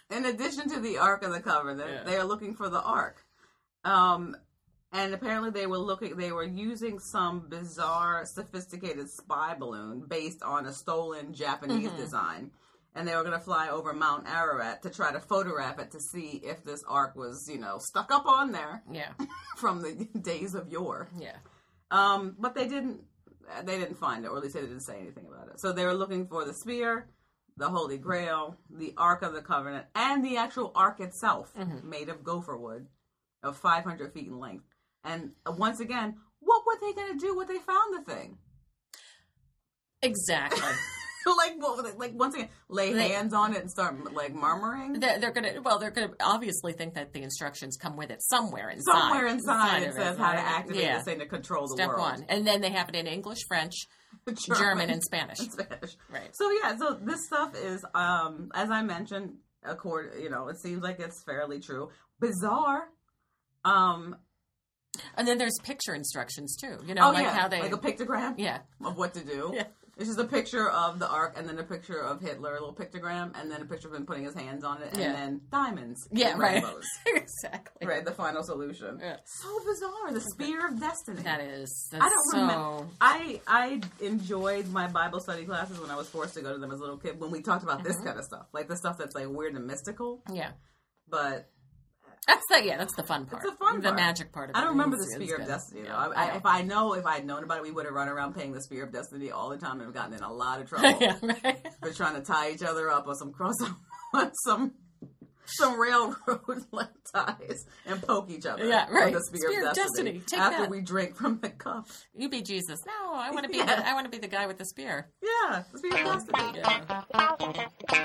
Speaker 2: In addition to the Ark of the Covenant,
Speaker 1: Yeah.
Speaker 2: they are looking for the Ark. Um, and apparently they were looking, they were using some bizarre, sophisticated spy balloon based on a stolen Japanese
Speaker 1: Mm-hmm.
Speaker 2: design. And they were going to fly over Mount Ararat to try to photograph it to see if this Ark was, you know, stuck up on there
Speaker 1: Yeah.
Speaker 2: from the days of yore.
Speaker 1: Yeah.
Speaker 2: Um, but they didn't, they didn't find it, or at least they didn't say anything about it. So they were looking for the spear, the Holy Grail, the Ark of the Covenant, and the actual Ark itself,
Speaker 1: Mm-hmm.
Speaker 2: made of gopher wood, of five hundred feet in length. And uh, once again, what were they going to do when they found the thing?
Speaker 1: Exactly.
Speaker 2: like, what were they, like, once again, lay
Speaker 1: They-
Speaker 2: hands on it and start, like, murmuring?
Speaker 1: They're, they're gonna well, they're gonna obviously think that the instructions come with it somewhere inside.
Speaker 2: Somewhere inside it
Speaker 1: of
Speaker 2: says how to
Speaker 1: right?
Speaker 2: activate
Speaker 1: yeah.
Speaker 2: this thing to control the
Speaker 1: Step
Speaker 2: world.
Speaker 1: one, and then they have it in English, French, German, and Spanish.
Speaker 2: and Spanish.
Speaker 1: Right.
Speaker 2: So yeah, so this stuff is, um, as I mentioned, accord, you know, it seems like it's fairly true. Bizarre. Um,
Speaker 1: And then there's picture instructions too. You know,
Speaker 2: oh
Speaker 1: like
Speaker 2: yeah,
Speaker 1: how they
Speaker 2: like a pictogram
Speaker 1: yeah.
Speaker 2: of what to do.
Speaker 1: Yeah.
Speaker 2: It's just a picture of the Ark, and then a picture of Hitler, a little pictogram, and then a picture of him putting his hands on it, and
Speaker 1: Yeah.
Speaker 2: then diamonds.
Speaker 1: Yeah,
Speaker 2: and
Speaker 1: right.
Speaker 2: rainbows.
Speaker 1: Exactly.
Speaker 2: Right, the final solution.
Speaker 1: Yeah.
Speaker 2: So bizarre. The Spear of Destiny.
Speaker 1: That is. That's
Speaker 2: I don't
Speaker 1: so...
Speaker 2: remember. I I enjoyed my Bible study classes when I was forced to go to them as a little kid. When we talked about this kind of stuff, like the stuff that's like weird and mystical.
Speaker 1: Yeah.
Speaker 2: But
Speaker 1: That's the yeah. That's the fun part.
Speaker 2: the fun
Speaker 1: The
Speaker 2: part.
Speaker 1: magic part of it.
Speaker 2: I don't remember the
Speaker 1: is- is
Speaker 2: Spear of
Speaker 1: good.
Speaker 2: Destiny though.
Speaker 1: Yeah.
Speaker 2: I, I,
Speaker 1: I
Speaker 2: if I know, if I had known about it, we would have run around playing the Spear of Destiny all the time and have gotten in a lot of trouble
Speaker 1: yeah. Right.
Speaker 2: for trying to tie each other up on some cross on some some railroad like ties and poke each other.
Speaker 1: Yeah, right.
Speaker 2: With the Spear,
Speaker 1: Spear
Speaker 2: of
Speaker 1: of
Speaker 2: Destiny,
Speaker 1: Destiny. Take
Speaker 2: after
Speaker 1: that.
Speaker 2: we drink from the cup.
Speaker 1: You be Jesus. No, I want to be.
Speaker 2: Yeah.
Speaker 1: The, I want to be the guy with the spear.
Speaker 2: Yeah, the Spear of Destiny.
Speaker 1: Yeah.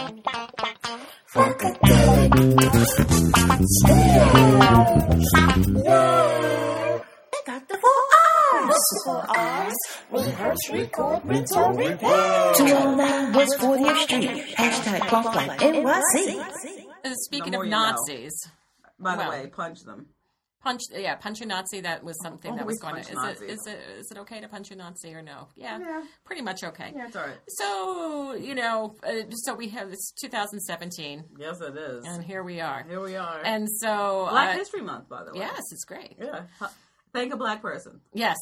Speaker 4: They got the four R's. Four R's. Rehearse, record, rinse, or repeat. two oh nine West fortieth Street. Hashtag Bump Like N Y C.
Speaker 1: Uh, Speaking
Speaker 2: The more
Speaker 1: of
Speaker 2: you know.
Speaker 1: Nazis,
Speaker 2: By the
Speaker 1: Well.
Speaker 2: way, punch them.
Speaker 1: punch. Yeah, punch a Nazi. That was something
Speaker 2: Oh,
Speaker 1: that
Speaker 2: we
Speaker 1: was going to.
Speaker 2: punch
Speaker 1: Is
Speaker 2: Nazis.
Speaker 1: it, is it is it okay to punch a Nazi or no? Yeah,
Speaker 2: Yeah.
Speaker 1: pretty much okay.
Speaker 2: Yeah, it's all right.
Speaker 1: So you know, uh, so we have it's two thousand seventeen,
Speaker 2: Yes, it is.
Speaker 1: and here we are.
Speaker 2: Here we are.
Speaker 1: And so,
Speaker 2: Black
Speaker 1: uh,
Speaker 2: History Month, by the way.
Speaker 1: yes, it's great.
Speaker 2: Yeah. Thank a black person.
Speaker 1: Yes,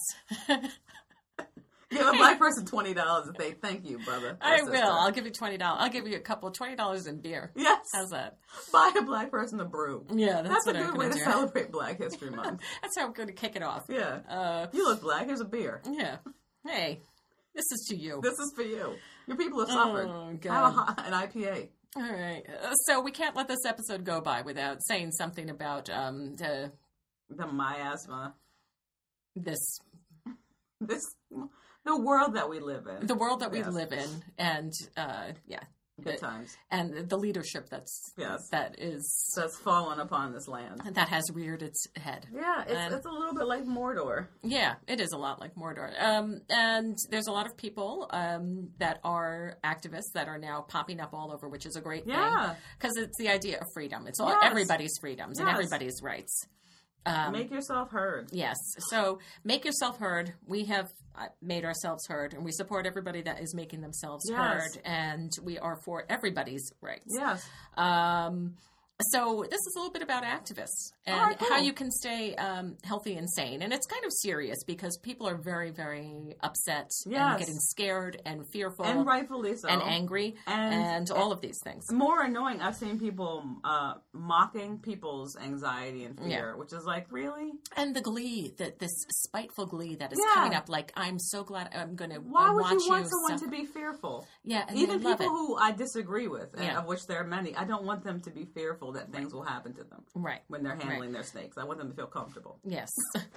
Speaker 2: Give a black person twenty dollars and say thank you, brother. or
Speaker 1: I
Speaker 2: sister.
Speaker 1: will. I'll give you twenty dollars. I'll give you a couple twenty dollars in beer.
Speaker 2: Yes.
Speaker 1: How's that?
Speaker 2: Buy a black person a brew.
Speaker 1: Yeah, that's,
Speaker 2: That's a
Speaker 1: what I'm
Speaker 2: good way
Speaker 1: going
Speaker 2: to
Speaker 1: do.
Speaker 2: celebrate Black History Month.
Speaker 1: That's how I'm going to kick it off.
Speaker 2: Yeah.
Speaker 1: Uh,
Speaker 2: You look black. Here's a beer.
Speaker 1: yeah. Hey, this is to you.
Speaker 2: This is for you. Your people have suffered.
Speaker 1: Oh,
Speaker 2: Have a,
Speaker 1: God.
Speaker 2: hot- an I P A.
Speaker 1: All right. Uh, so we can't let this episode go by without saying something about um the,
Speaker 2: The miasma.
Speaker 1: this
Speaker 2: This, the world that we live in.
Speaker 1: the world that we
Speaker 2: Yes.
Speaker 1: live in, and uh, yeah,
Speaker 2: Good
Speaker 1: the-
Speaker 2: times.
Speaker 1: and the leadership that's
Speaker 2: Yes.
Speaker 1: that is
Speaker 2: That's fallen upon this land.
Speaker 1: that has reared its head.
Speaker 2: Yeah, it's,
Speaker 1: And-
Speaker 2: it's a little bit like Mordor.
Speaker 1: Yeah, it is a lot like Mordor. Um, and there's a lot of people um, that are activists that are now popping up all over, which is a great
Speaker 2: Yeah.
Speaker 1: thing. Because it's the idea of freedom. It's all
Speaker 2: Yes.
Speaker 1: everybody's freedoms and
Speaker 2: Yes.
Speaker 1: everybody's rights. Um,
Speaker 2: Make yourself heard.
Speaker 1: yes. So make yourself heard. We have uh, made ourselves heard, and we support everybody that is making themselves
Speaker 2: Yes.
Speaker 1: heard, and we are for everybody's rights.
Speaker 2: Yes.
Speaker 1: Um, so this is a little bit about activists and
Speaker 2: All right,
Speaker 1: how
Speaker 2: cool.
Speaker 1: you can stay um, healthy and sane. And it's kind of serious because people are very, very upset and
Speaker 2: Yes.
Speaker 1: getting scared and fearful
Speaker 2: And rightfully so.
Speaker 1: and angry and,
Speaker 2: And-
Speaker 1: all of these things.
Speaker 2: More annoying, I've seen people uh, mocking people's anxiety and fear, which is like, really?
Speaker 1: And the glee, that this spiteful glee that is
Speaker 2: Yeah.
Speaker 1: coming up, like, I'm so glad I'm going to
Speaker 2: Why would
Speaker 1: watch
Speaker 2: you want someone
Speaker 1: suffer.
Speaker 2: to be fearful?
Speaker 1: Yeah, and
Speaker 2: Even
Speaker 1: they love
Speaker 2: people
Speaker 1: it.
Speaker 2: who I disagree with, and
Speaker 1: Yeah.
Speaker 2: of which there are many, I don't want them to be fearful that things will happen to them
Speaker 1: Right.
Speaker 2: when they're handling
Speaker 1: Right.
Speaker 2: their snakes. I want them to feel comfortable.
Speaker 1: Yes.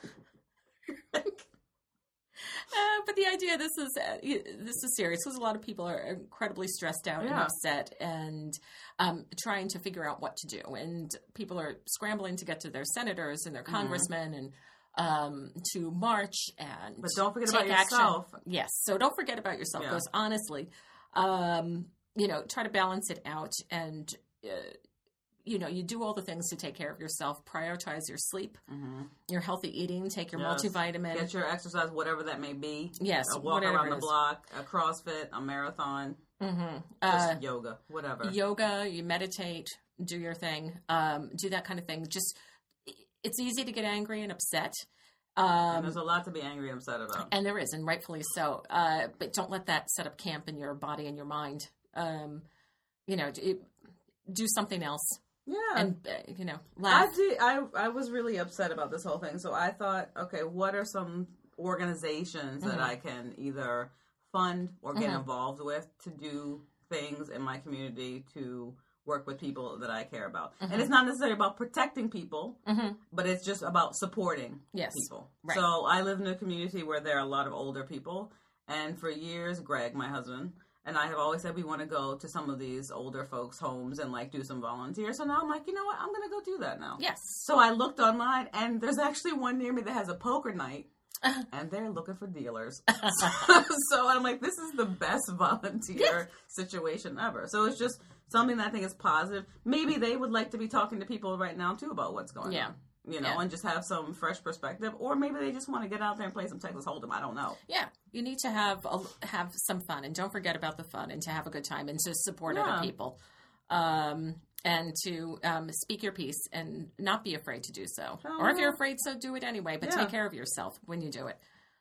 Speaker 1: Uh, but the idea, this is uh, this is serious because a lot of people are incredibly stressed out and
Speaker 2: Yeah.
Speaker 1: upset and um, trying to figure out what to do. And people are scrambling to get to their senators and their congressmen and um, to march and
Speaker 2: But don't forget
Speaker 1: take
Speaker 2: about
Speaker 1: action.
Speaker 2: yourself.
Speaker 1: Yes, so don't forget about yourself.
Speaker 2: Yeah.
Speaker 1: Because honestly, um, you know, try to balance it out and. Uh, you know, you do all the things to take care of yourself. Prioritize your sleep, your healthy eating. Take your
Speaker 2: Yes.
Speaker 1: multivitamin.
Speaker 2: Get your exercise, whatever that may be.
Speaker 1: Yes,
Speaker 2: A walk
Speaker 1: whatever
Speaker 2: around
Speaker 1: it
Speaker 2: the
Speaker 1: is.
Speaker 2: block, a CrossFit, a marathon,
Speaker 1: Mm-hmm.
Speaker 2: just
Speaker 1: Uh,
Speaker 2: yoga, whatever.
Speaker 1: yoga, you meditate, do your thing, um, do that kind of thing. Just, it's easy to get angry and upset. Um,
Speaker 2: and there's a lot to be angry and upset about.
Speaker 1: And there is, and rightfully so. Uh, but don't let that set up camp in your body and your mind. Um, you know, it, do something else.
Speaker 2: Yeah.
Speaker 1: And, uh, you know, laugh.
Speaker 2: I, did, I, I was really upset about this whole thing. So I thought, okay, what are some organizations that mm-hmm. I can either fund or get mm-hmm. involved with to do things in my community to work with people that I care about. Mm-hmm. And it's not necessarily about protecting people, mm-hmm. but it's just about supporting
Speaker 1: yes.
Speaker 2: people.
Speaker 1: Right.
Speaker 2: So I live in a community where there are a lot of older people. And for years, Greg, my husband, and I have always said we want to go to some of these older folks' homes and like do some volunteer. So now I'm like, you know what? I'm going to go do that now.
Speaker 1: Yes.
Speaker 2: So I looked online and there's actually one near me that has a poker night. And they're looking for dealers. so, so I'm like, this is the best volunteer yes. situation ever. So it's just something that I think is positive. Maybe they would like to be talking to people right now, too, about what's going
Speaker 1: yeah.
Speaker 2: on. You know,
Speaker 1: yeah.
Speaker 2: and just have some fresh perspective. Or maybe they just want to get out there and play some Texas Hold'em. I don't know.
Speaker 1: Yeah. You need to have a, have some fun. And don't forget about the fun and to have a good time and to support
Speaker 2: yeah.
Speaker 1: other people. Um, and to um, speak your piece and not be afraid to do so. Oh, or if you're afraid, so do it anyway. But yeah. take care of yourself when you do it.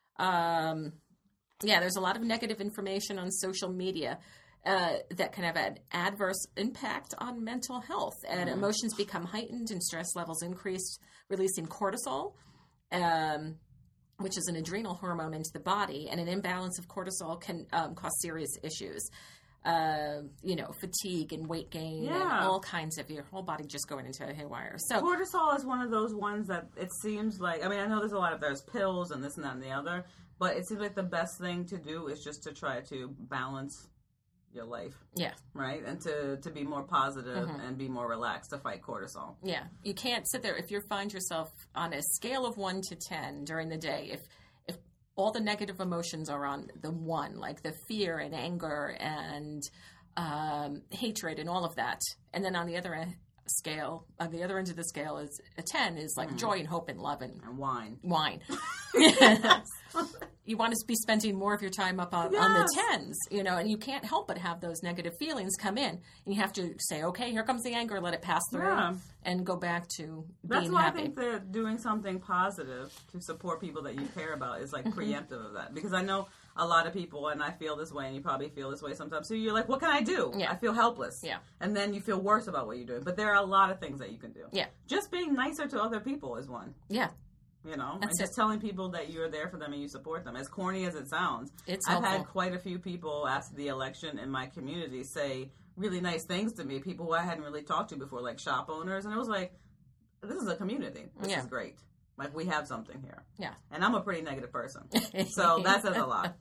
Speaker 1: Um, yeah, there's a lot of negative information on social media uh, that can have an adverse impact on mental health. And mm. emotions become heightened and stress levels increase, releasing cortisol, um, which is an adrenal hormone into the body. And an imbalance of cortisol can um, cause serious issues. Uh, you know, fatigue and weight gain
Speaker 2: yeah.
Speaker 1: and all kinds of your whole body just going into a haywire. So
Speaker 2: cortisol is one of those ones that it seems like, I mean, I know there's a lot of, there's pills and this and that and the other, but it seems like the best thing to do is just to try to balance your life.
Speaker 1: Yeah.
Speaker 2: Right? And to, to be more positive mm-hmm. and be more relaxed to fight cortisol.
Speaker 1: Yeah. You can't sit there, if you find yourself on a scale of one to ten during the day, if all the negative emotions are on the one, like the fear and anger and um, hatred and all of that. And then on the other end, scale, on the other end of the scale is a ten is like mm. joy and hope and love and,
Speaker 2: and wine.
Speaker 1: Wine. Yes. You want to be spending more of your time up on,
Speaker 2: yes.
Speaker 1: on the tens, you know, and you can't help but have those negative feelings come in. And you have to say, okay, here comes the anger, let it pass through
Speaker 2: yeah.
Speaker 1: and go back to
Speaker 2: That's
Speaker 1: being
Speaker 2: why
Speaker 1: happy.
Speaker 2: I think that doing something positive to support people that you care about is like
Speaker 1: mm-hmm.
Speaker 2: preemptive of that. Because I know a lot of people, and I feel this way, and you probably feel this way sometimes. So you're like, what can I do?
Speaker 1: Yeah.
Speaker 2: I feel helpless.
Speaker 1: Yeah.
Speaker 2: And then you feel worse about what you're doing. But there are a lot of things that you can do.
Speaker 1: Yeah.
Speaker 2: Just being nicer to other people is one.
Speaker 1: Yeah.
Speaker 2: You know,
Speaker 1: That's
Speaker 2: and just
Speaker 1: it.
Speaker 2: telling people that you're there for them and you support them. As corny as it sounds,
Speaker 1: it's
Speaker 2: I've
Speaker 1: helpful.
Speaker 2: had quite a few people after the election in my community say really nice things to me, people who I hadn't really talked to before, like shop owners. And it was like, this is a community. This
Speaker 1: yeah.
Speaker 2: is great. Like, we have something here.
Speaker 1: Yeah.
Speaker 2: And I'm a pretty negative person. So that says a lot.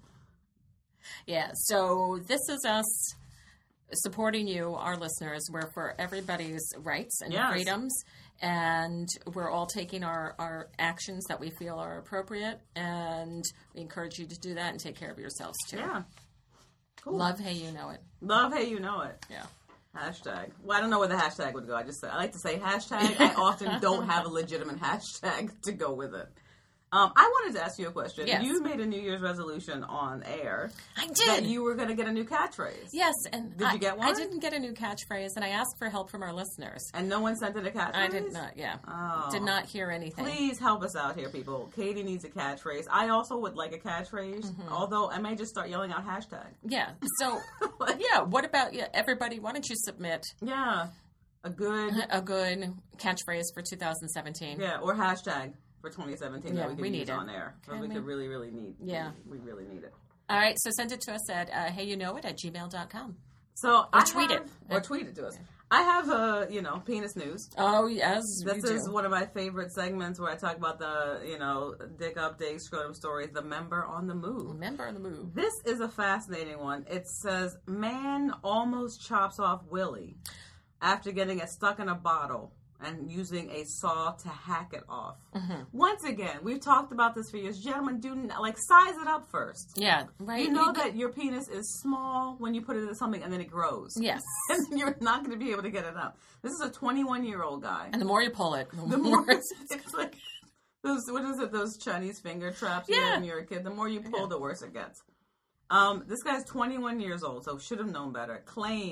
Speaker 1: Yeah. So this is us supporting you, our listeners. We're for everybody's rights and
Speaker 2: yes.
Speaker 1: freedoms. And we're all taking our, our actions that we feel are appropriate. And we encourage you to do that and take care of yourselves, too.
Speaker 2: Yeah. Cool.
Speaker 1: Love Hey You Know It.
Speaker 2: Love Hey You Know It.
Speaker 1: Yeah.
Speaker 2: Hashtag. Well, I don't know where the hashtag would go. I just say, I like to say hashtag. I often don't have a legitimate hashtag to go with it. Um, I wanted to ask you a question.
Speaker 1: Yes.
Speaker 2: You made a New Year's resolution on air.
Speaker 1: I did.
Speaker 2: That you were going to get a new catchphrase.
Speaker 1: Yes. And
Speaker 2: did
Speaker 1: I,
Speaker 2: you get one?
Speaker 1: I didn't get a new catchphrase, and I asked for help from our listeners.
Speaker 2: And no one sent in a catchphrase?
Speaker 1: I did not, yeah.
Speaker 2: Oh.
Speaker 1: Did not hear anything.
Speaker 2: Please help us out here, people. Katie needs a catchphrase. I also would like a catchphrase, mm-hmm. although I may just start yelling out hashtag.
Speaker 1: Yeah. So, yeah, what about yeah, everybody? Why don't you submit
Speaker 2: Yeah. A good...
Speaker 1: a good catchphrase for two thousand seventeen.
Speaker 2: Yeah, or hashtag. For twenty seventeen,
Speaker 1: yeah,
Speaker 2: that we could
Speaker 1: we
Speaker 2: use
Speaker 1: need it.
Speaker 2: on air. So we, we could really, really need
Speaker 1: Yeah.
Speaker 2: We, we really need it.
Speaker 1: All right, so send it to us at uh, heyyouknowit at gmail dot com.
Speaker 2: So
Speaker 1: or
Speaker 2: I
Speaker 1: tweet
Speaker 2: have,
Speaker 1: it.
Speaker 2: Or tweet it to us. I have a, you know, penis news.
Speaker 1: Oh, yes,
Speaker 2: This
Speaker 1: we
Speaker 2: is
Speaker 1: do.
Speaker 2: one of my favorite segments where I talk about the, you know, dick updates, scrotum stories, the member on the move.
Speaker 1: Member on the move.
Speaker 2: This is a fascinating one. It says, man almost chops off Willie after getting it stuck in a bottle and using a saw to hack it off. Mm-hmm. Once again, we've talked about this for years. Gentlemen, do not, like, size it up first.
Speaker 1: Yeah, right.
Speaker 2: You know
Speaker 1: you
Speaker 2: that your penis is small when you put it into something and then it grows.
Speaker 1: Yes.
Speaker 2: And you're not going to be able to get it out. This is a twenty-one-year-old guy.
Speaker 1: And the more you pull it, the,
Speaker 2: The
Speaker 1: more...
Speaker 2: more it's, it's like, those, what is it, those Chinese finger traps you
Speaker 1: Yeah.
Speaker 2: had when you were a kid? The more you pull,
Speaker 1: Yeah.
Speaker 2: the worse it gets. Um, this guy's twenty-one years old, so should have known better. Claims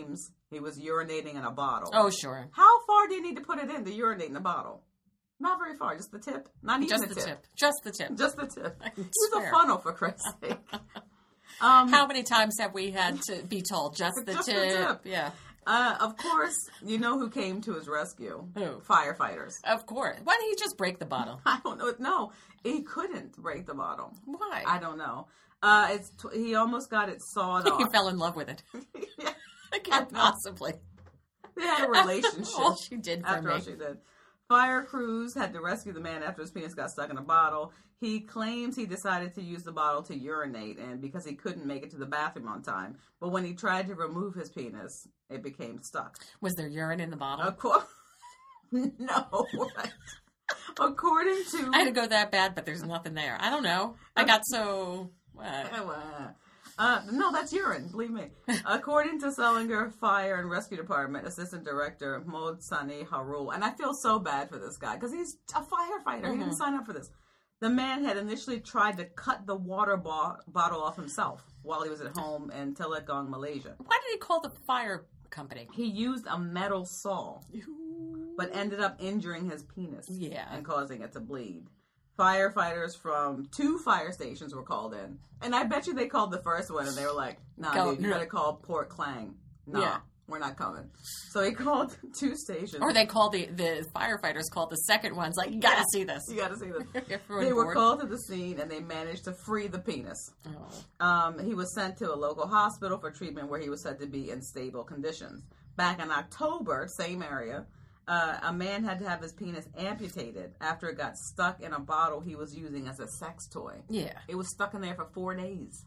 Speaker 2: He was urinating in a bottle.
Speaker 1: Oh, sure.
Speaker 2: How far do you need to put it in to urinate in a bottle? Not very far. Just the tip. Not even
Speaker 1: Just
Speaker 2: the,
Speaker 1: the
Speaker 2: tip.
Speaker 1: tip. Just the tip.
Speaker 2: Just the tip.
Speaker 1: I
Speaker 2: Use
Speaker 1: swear.
Speaker 2: a funnel, for Christ's sake. Um,
Speaker 1: How many times have we had to be told just the
Speaker 2: Just the
Speaker 1: tip?
Speaker 2: tip.
Speaker 1: Yeah.
Speaker 2: uh, of course, you know who came to his rescue?
Speaker 1: Who?
Speaker 2: Firefighters.
Speaker 1: Of course. Why didn't he just break the bottle?
Speaker 2: I don't know. No, he couldn't break the bottle.
Speaker 1: Why?
Speaker 2: I don't know. Uh, it's t- he almost got it sawed
Speaker 1: he
Speaker 2: off.
Speaker 1: fell in love with it.
Speaker 2: Yeah,
Speaker 1: I can't possibly.
Speaker 2: they had a relationship.
Speaker 1: All she did for
Speaker 2: after
Speaker 1: me.
Speaker 2: all she did. Fire crews had to rescue the man after his penis got stuck in a bottle. He claims he decided to use the bottle to urinate and because he couldn't make it to the bathroom on time. But when he tried to remove his penis, it became stuck.
Speaker 1: Was there urine in the bottle?
Speaker 2: Acco- no. Right. According to...
Speaker 1: I had to go that bad, but there's nothing there. I don't know. I got so... Uh,
Speaker 2: Uh, no, that's urine, believe me. According to Selinger Fire and Rescue Department Assistant Director Mohd Sani Harul, and I feel so bad for this guy because he's a firefighter.
Speaker 1: Mm-hmm.
Speaker 2: He didn't sign up for this. The man had initially tried to cut the water bo- bottle off himself while he was at home in Telagong, Malaysia.
Speaker 1: why did he call the fire company?
Speaker 2: He used a metal saw, but ended up injuring his penis
Speaker 1: Yeah.
Speaker 2: and causing it to bleed. Firefighters from two fire stations were called in. And I bet you they called the first one and they were like, nah,
Speaker 1: Go-
Speaker 2: dude, you gotta call Port Klang. No,
Speaker 1: Yeah.
Speaker 2: we're not coming. So he called two stations.
Speaker 1: Or they called the, the firefighters called the second ones, like, you gotta
Speaker 2: Yeah.
Speaker 1: see this.
Speaker 2: You gotta see this.
Speaker 1: Everyone
Speaker 2: They were
Speaker 1: bored.
Speaker 2: called to the scene and they managed to free the penis.
Speaker 1: Oh.
Speaker 2: Um, he was sent to a local hospital for treatment where he was said to be in stable conditions. Back in October, same area, uh, a man had to have his penis amputated after it got stuck in a bottle he was using as a sex toy.
Speaker 1: Yeah.
Speaker 2: It was stuck in there for four days.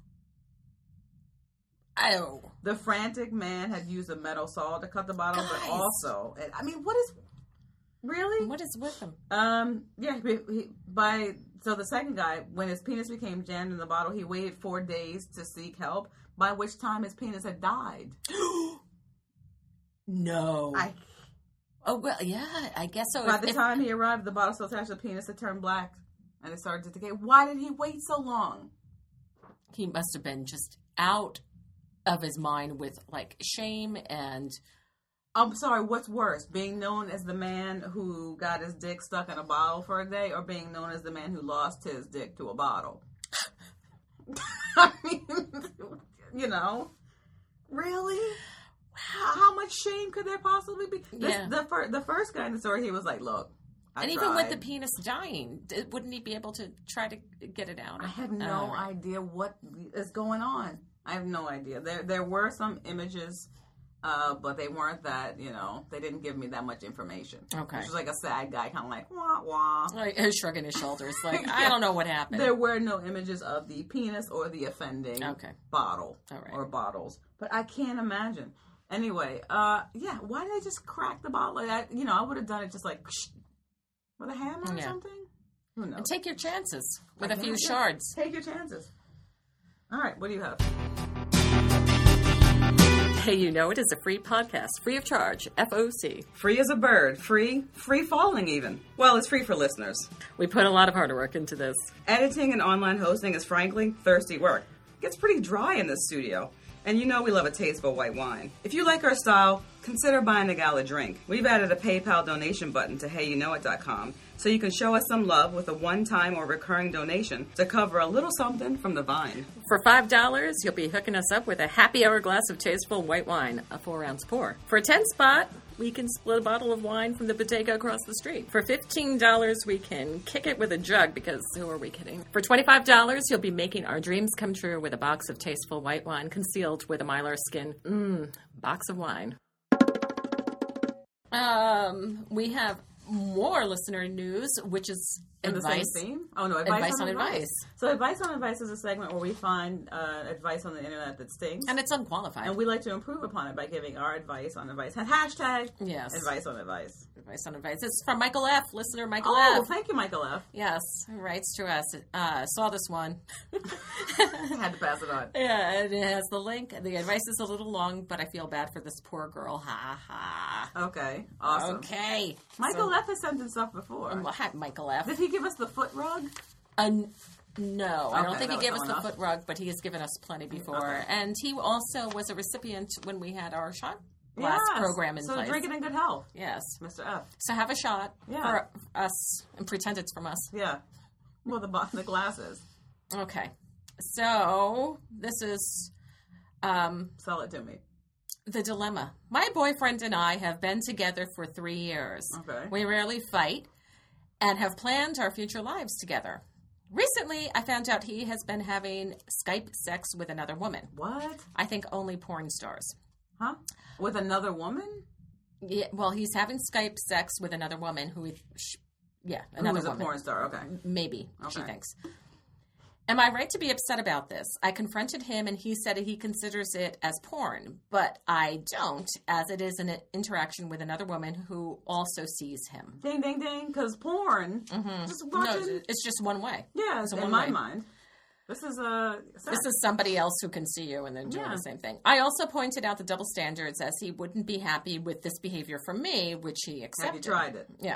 Speaker 1: Oh.
Speaker 2: The frantic man had used a metal saw to cut the bottle,
Speaker 1: Guys.
Speaker 2: but also, and, I mean, what is really?
Speaker 1: What is with him?
Speaker 2: Um, yeah, he, he, by so the second guy, when his penis became jammed in the bottle, he waited four days to seek help. By which time his penis had died.
Speaker 1: No.
Speaker 2: I
Speaker 1: Oh, well, yeah, I guess so.
Speaker 2: By
Speaker 1: If-
Speaker 2: the
Speaker 1: if-
Speaker 2: time he arrived, the bottle still attached to the penis had turned black, and it started to decay. Why did he wait so long?
Speaker 1: he must have been just out of his mind with, like, shame and...
Speaker 2: I'm sorry, what's worse? Being known as the man who got his dick stuck in a bottle for a day, or being known as the man who lost his dick to a bottle? I mean, you know, really? How, how much shame could there possibly be? This,
Speaker 1: Yeah.
Speaker 2: The, fir- the first guy in the story, he was like, look, I
Speaker 1: and even with the
Speaker 2: tried.
Speaker 1: penis dying, d- wouldn't he be able to try to get it out?
Speaker 2: I have no
Speaker 1: All right.
Speaker 2: idea what is going on. I have no idea. There there were some images, uh, but they weren't that, you know, they didn't give me that much information.
Speaker 1: Okay.
Speaker 2: It was like a sad guy, kind of like, wah, wah.
Speaker 1: Like, he's shrugging his shoulders, like, I don't know what happened.
Speaker 2: There were no images of the penis or the offending
Speaker 1: Okay.
Speaker 2: bottle
Speaker 1: All right.
Speaker 2: or bottles. But I can't imagine. Anyway, uh, yeah, why did I just crack the bottle? Like, I, you know, I would have done it just like with a hammer or
Speaker 1: Yeah.
Speaker 2: something. Who knows?
Speaker 1: And take your chances with a
Speaker 2: Yeah,
Speaker 1: few
Speaker 2: yeah.
Speaker 1: shards.
Speaker 2: Take your chances. All right, what do you have?
Speaker 1: Hey, you know it is a free podcast, free of charge, F O C.
Speaker 2: Free as a bird. Free, free falling even. Well, it's free for listeners.
Speaker 1: We put a lot of hard work into this.
Speaker 2: Editing and online hosting is frankly thirsty work. It gets pretty dry in this studio. And you know we love a tasteful white wine. If you like our style, consider buying the gal a drink. We've added a PayPal donation button to hey you know it dot com so you can show us some love with a one-time or recurring donation to cover a little something from the vine.
Speaker 1: For five dollars, you'll be hooking us up with a happy hour glass of tasteful white wine, a four-ounce pour. For a ten spot, we can split a bottle of wine from the bodega across the street. For fifteen dollars, we can kick it with a jug, because who are we kidding? For twenty-five dollars, you'll be making our dreams come true with a box of tasteful white wine concealed with a Mylar skin. Mmm, box of wine. Um, we have more listener news, which is
Speaker 2: In
Speaker 1: advice.
Speaker 2: the same theme? Oh, no, advice,
Speaker 1: Advice
Speaker 2: on,
Speaker 1: on
Speaker 2: advice.
Speaker 1: advice.
Speaker 2: So advice on advice is a segment where we find uh, advice on the internet that stings.
Speaker 1: And it's unqualified.
Speaker 2: And we like to improve upon it by giving our advice on advice. Hashtag
Speaker 1: Yes.
Speaker 2: advice on advice.
Speaker 1: Advice on advice. It's from Michael F., listener Michael
Speaker 2: Oh,
Speaker 1: F.
Speaker 2: thank you, Michael F.
Speaker 1: Yes, who writes to us. Uh, saw this one.
Speaker 2: Had to pass it on.
Speaker 1: Yeah, it has the link. The advice is a little long, but I feel bad for this poor girl. Ha ha.
Speaker 2: Okay, awesome.
Speaker 1: Okay.
Speaker 2: Michael
Speaker 1: So-
Speaker 2: F has sent in stuff before.
Speaker 1: Um, hi, Michael F.
Speaker 2: Did he give us the foot rug?
Speaker 1: Uh, n- no, I don't
Speaker 2: Okay,
Speaker 1: think he
Speaker 2: that
Speaker 1: gave
Speaker 2: was
Speaker 1: us the
Speaker 2: someone
Speaker 1: foot rug, but he has given us plenty before.
Speaker 2: Okay.
Speaker 1: And he also was a recipient when we had our shot glass
Speaker 2: Yes.
Speaker 1: program in
Speaker 2: so
Speaker 1: place.
Speaker 2: So drink it in good health,
Speaker 1: Yes.
Speaker 2: Mister F.
Speaker 1: So have a shot
Speaker 2: Yeah.
Speaker 1: for us and pretend it's from us.
Speaker 2: Yeah. Well, the bo- the glasses.
Speaker 1: Okay. So this is um,
Speaker 2: Sell it to me.
Speaker 1: the dilemma. My boyfriend and I have been together for three years.
Speaker 2: Okay.
Speaker 1: We rarely fight and have planned our future lives together. Recently, I found out he has been having Skype sex with another woman.
Speaker 2: What?
Speaker 1: I think only porn stars.
Speaker 2: Huh? With another woman?
Speaker 1: Yeah, well, he's having Skype sex with another woman who, he, sh- yeah,
Speaker 2: Who
Speaker 1: another
Speaker 2: is a
Speaker 1: woman.
Speaker 2: porn star? Okay.
Speaker 1: Maybe, she
Speaker 2: Okay.
Speaker 1: thinks. Am I right to be upset about this? I confronted him and he said he considers it as porn, but I don't, as it is an interaction with another woman who also sees him.
Speaker 2: Ding, ding, ding. Because porn.
Speaker 1: Mm-hmm.
Speaker 2: Just
Speaker 1: No,
Speaker 2: watching.
Speaker 1: it's just one way.
Speaker 2: yeah,
Speaker 1: it's
Speaker 2: in
Speaker 1: one
Speaker 2: my
Speaker 1: way.
Speaker 2: mind. This is a.
Speaker 1: This is somebody else who can see you and they're doing
Speaker 2: Yeah.
Speaker 1: the same thing. I also pointed out the double standards as he wouldn't be happy with this behavior from me, which he
Speaker 2: Have
Speaker 1: accepted.
Speaker 2: you tried it?
Speaker 1: Yeah.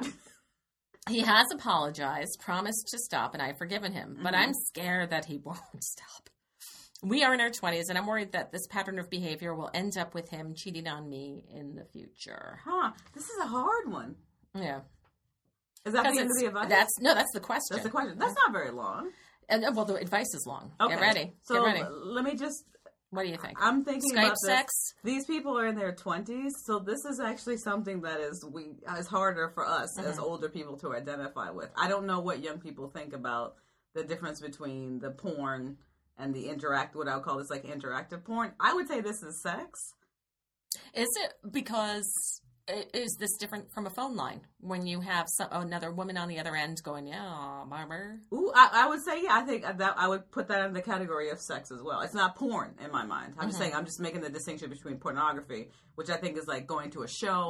Speaker 1: He has apologized, promised to stop, and I've forgiven him. But I'm scared that he won't stop. We are in our twenties, and I'm worried that this pattern of behavior will end up with him cheating on me in the future.
Speaker 2: Huh. This is a hard one.
Speaker 1: Yeah.
Speaker 2: Is that the
Speaker 1: Because
Speaker 2: end of
Speaker 1: it's-
Speaker 2: the advice?
Speaker 1: That's, no, that's the question.
Speaker 2: That's the question. That's not very long.
Speaker 1: And, uh, well, the advice is long.
Speaker 2: Okay.
Speaker 1: Get ready.
Speaker 2: So
Speaker 1: Get ready.
Speaker 2: l- let me just.
Speaker 1: What do you think?
Speaker 2: I'm thinking
Speaker 1: Skype
Speaker 2: about this.
Speaker 1: sex?
Speaker 2: These people are in their twenties, so this is actually something that is we is harder for us
Speaker 1: Mm-hmm.
Speaker 2: as older people to identify with. I don't know what young people think about the difference between the porn and the interact. What I would call this like interactive porn. I would say this is sex.
Speaker 1: Is it because i- is this different from a phone line when you have some, another woman on the other end going, yeah, barber?
Speaker 2: Ooh, I, I would say yeah. I think that I would put that in the category of sex as well. It's not porn in my mind. I'm just saying I'm just making the distinction between pornography, which I think is like going to a show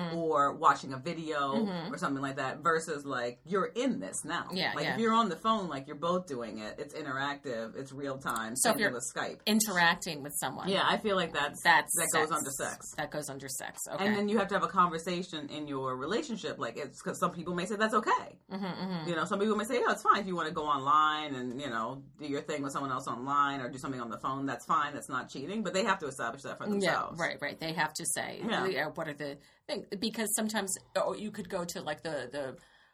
Speaker 2: or watching a video or something like that, versus like you're in this now.
Speaker 1: Yeah,
Speaker 2: like
Speaker 1: yeah.
Speaker 2: if you're on the phone, like you're both doing it. It's interactive. It's real time.
Speaker 1: So if
Speaker 2: same
Speaker 1: you're
Speaker 2: with Skype.
Speaker 1: Interacting with someone.
Speaker 2: Yeah, I feel like that's,
Speaker 1: That's
Speaker 2: that
Speaker 1: sex.
Speaker 2: goes under sex.
Speaker 1: That goes under sex. Okay.
Speaker 2: And then you have to have a conversation in your relationship, like it's because some people may say that's okay.
Speaker 1: Mm-hmm,
Speaker 2: You know, some people may say, "Yeah, it's fine if you want to go online and you know do your thing with someone else online or do something on the phone. That's fine. That's not cheating." But they have to establish that for
Speaker 1: yeah,
Speaker 2: themselves.
Speaker 1: right, right. They have to say,
Speaker 2: Yeah.
Speaker 1: you know, what are the things? Because sometimes, oh, you could go to like the the.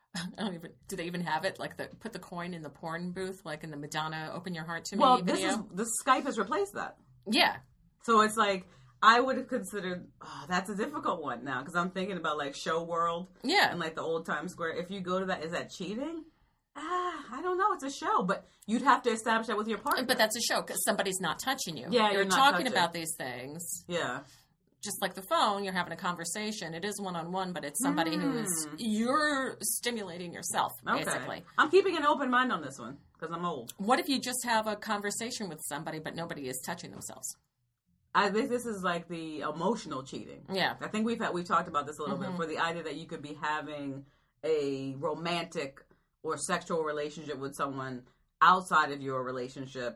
Speaker 1: I don't even. Do they even have it? Like the put the coin in the porn booth, like in the Madonna "Open Your Heart to
Speaker 2: Well,
Speaker 1: Me"
Speaker 2: this
Speaker 1: video.
Speaker 2: is the Skype has replaced that,
Speaker 1: Yeah,
Speaker 2: so it's like I would have considered oh, that's a difficult one now because I'm thinking about like Show World
Speaker 1: yeah.
Speaker 2: and like the old Times Square. If you go to that, is that cheating? Ah, I don't know. It's a show, but you'd have to establish that with your partner.
Speaker 1: But that's a show because somebody's not touching you.
Speaker 2: Yeah,
Speaker 1: you're,
Speaker 2: you're not
Speaker 1: talking
Speaker 2: touching.
Speaker 1: about these things.
Speaker 2: yeah.
Speaker 1: Just like the phone, you're having a conversation. It is one on one, but it's somebody who is you're stimulating yourself,
Speaker 2: Okay.
Speaker 1: basically.
Speaker 2: I'm keeping an open mind on this one because I'm old.
Speaker 1: What if you just have a conversation with somebody, but nobody is touching themselves?
Speaker 2: I think this is like the emotional cheating.
Speaker 1: Yeah.
Speaker 2: I think we've had, we've talked about this a little
Speaker 1: Mm-hmm.
Speaker 2: bit for the idea that you could be having a romantic or sexual relationship with someone outside of your relationship,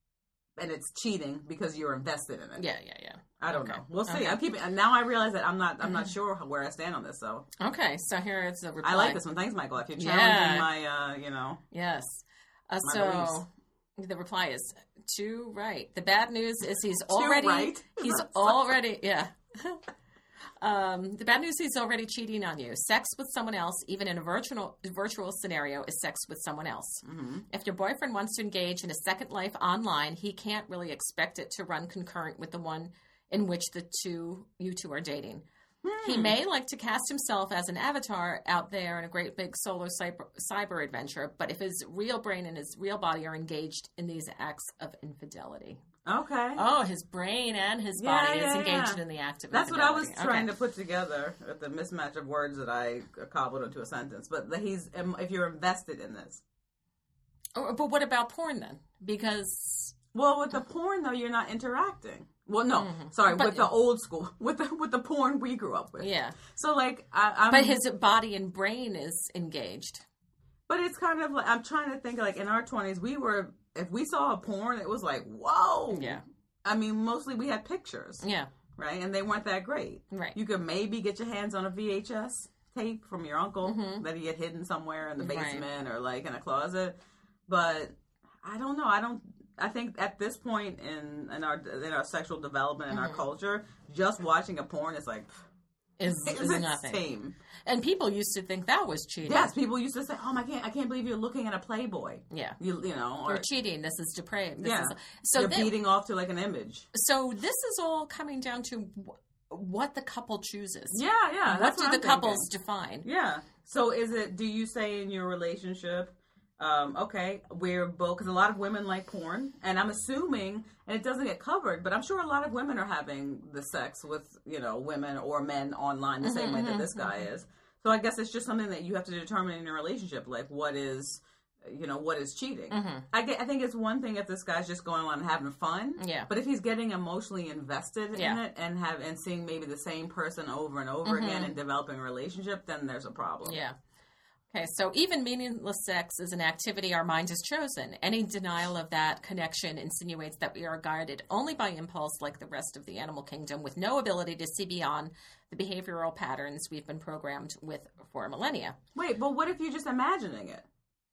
Speaker 2: and it's cheating because you're invested in it.
Speaker 1: Yeah, yeah, yeah.
Speaker 2: I don't
Speaker 1: Okay.
Speaker 2: know. We'll see.
Speaker 1: Okay.
Speaker 2: I'm keeping. And now I realize that I'm not. I'm not sure where I stand on this. So
Speaker 1: Okay, so here is the reply.
Speaker 2: I like this one. Thanks, Michael. If you're challenging
Speaker 1: Yeah.
Speaker 2: my, uh, you know,
Speaker 1: Yes. Uh,
Speaker 2: My
Speaker 1: so
Speaker 2: beliefs.
Speaker 1: the reply is too right. The bad news is he's already
Speaker 2: right?
Speaker 1: he's
Speaker 2: That's
Speaker 1: already yeah. um, the bad news is he's already cheating on you. Sex with someone else, even in a virtual virtual scenario, is sex with someone else.
Speaker 2: Mm-hmm.
Speaker 1: If your boyfriend wants to engage in a second life online, he can't really expect it to run concurrent with the one in which the two you two are dating.
Speaker 2: Hmm.
Speaker 1: He may like to cast himself as an avatar out there in a great big solo cyber, cyber adventure, but if his real brain and his real body are engaged in these acts of infidelity.
Speaker 2: okay.
Speaker 1: Oh, his brain and his
Speaker 2: Yeah,
Speaker 1: body
Speaker 2: yeah,
Speaker 1: is engaged
Speaker 2: yeah.
Speaker 1: in the act of
Speaker 2: That's what I was
Speaker 1: infidelity.
Speaker 2: trying
Speaker 1: Okay.
Speaker 2: to put together with the mismatch of words that I cobbled into a sentence. But the, he's um, if you're invested in this.
Speaker 1: Oh, but what about porn then? Because
Speaker 2: Well, with the porn though, you're not interacting. Well, no, sorry,
Speaker 1: Mm-hmm. But-
Speaker 2: with the old school, with the with the porn we grew up with.
Speaker 1: yeah,
Speaker 2: So like, I, I'm,
Speaker 1: but his body and brain is engaged.
Speaker 2: but it's kind of like I'm trying to think like in our twenties, we were if we saw a porn, it was like whoa.
Speaker 1: Yeah,
Speaker 2: I mean, mostly we had pictures,
Speaker 1: yeah,
Speaker 2: right, and they weren't that great.
Speaker 1: right.
Speaker 2: You could maybe get your hands on a V H S tape from your uncle
Speaker 1: Mhm.
Speaker 2: that he had hidden somewhere in the
Speaker 1: Right.
Speaker 2: basement or like in a closet. But I don't know. I don't. I think at this point in in our in our sexual development and
Speaker 1: Mm-hmm.
Speaker 2: our culture, just watching a porn is like
Speaker 1: Is,
Speaker 2: it's
Speaker 1: is
Speaker 2: the
Speaker 1: nothing.
Speaker 2: same.
Speaker 1: And people used to think that was cheating.
Speaker 2: Yes, people used to say, "Oh, I can't, I can't believe you're looking at a Playboy."
Speaker 1: Yeah.
Speaker 2: You, you know, or
Speaker 1: You're cheating. This is depraved. This
Speaker 2: yeah,
Speaker 1: is, so
Speaker 2: you're
Speaker 1: they-
Speaker 2: beating off to like an image.
Speaker 1: So this is all coming down to wh- what the couple chooses.
Speaker 2: Yeah, yeah.
Speaker 1: What
Speaker 2: that's
Speaker 1: do
Speaker 2: what
Speaker 1: the
Speaker 2: I'm
Speaker 1: couples
Speaker 2: thinking.
Speaker 1: define?
Speaker 2: Yeah. So is it? Do you say in your relationship? Um, okay, we're both, because a lot of women like porn, and I'm assuming, and it doesn't get covered, but I'm sure a lot of women are having the sex with, you know, women or men online the same way that this guy is. So I guess it's just something that you have to determine in your relationship, like what is, you know, what is cheating. I, get, I think it's one thing if this guy's just going on and having fun,
Speaker 1: Yeah.
Speaker 2: but if he's getting emotionally invested in
Speaker 1: Yeah.
Speaker 2: it and have and seeing maybe the same person over and over again and developing a relationship, then there's a problem.
Speaker 1: Yeah. Okay, so even meaningless sex is an activity our mind has chosen. Any denial of that connection insinuates that we are guided only by impulse like the rest of the animal kingdom, with no ability to see beyond the behavioral patterns we've been programmed with for millennia.
Speaker 2: Wait, but what if you're just imagining it?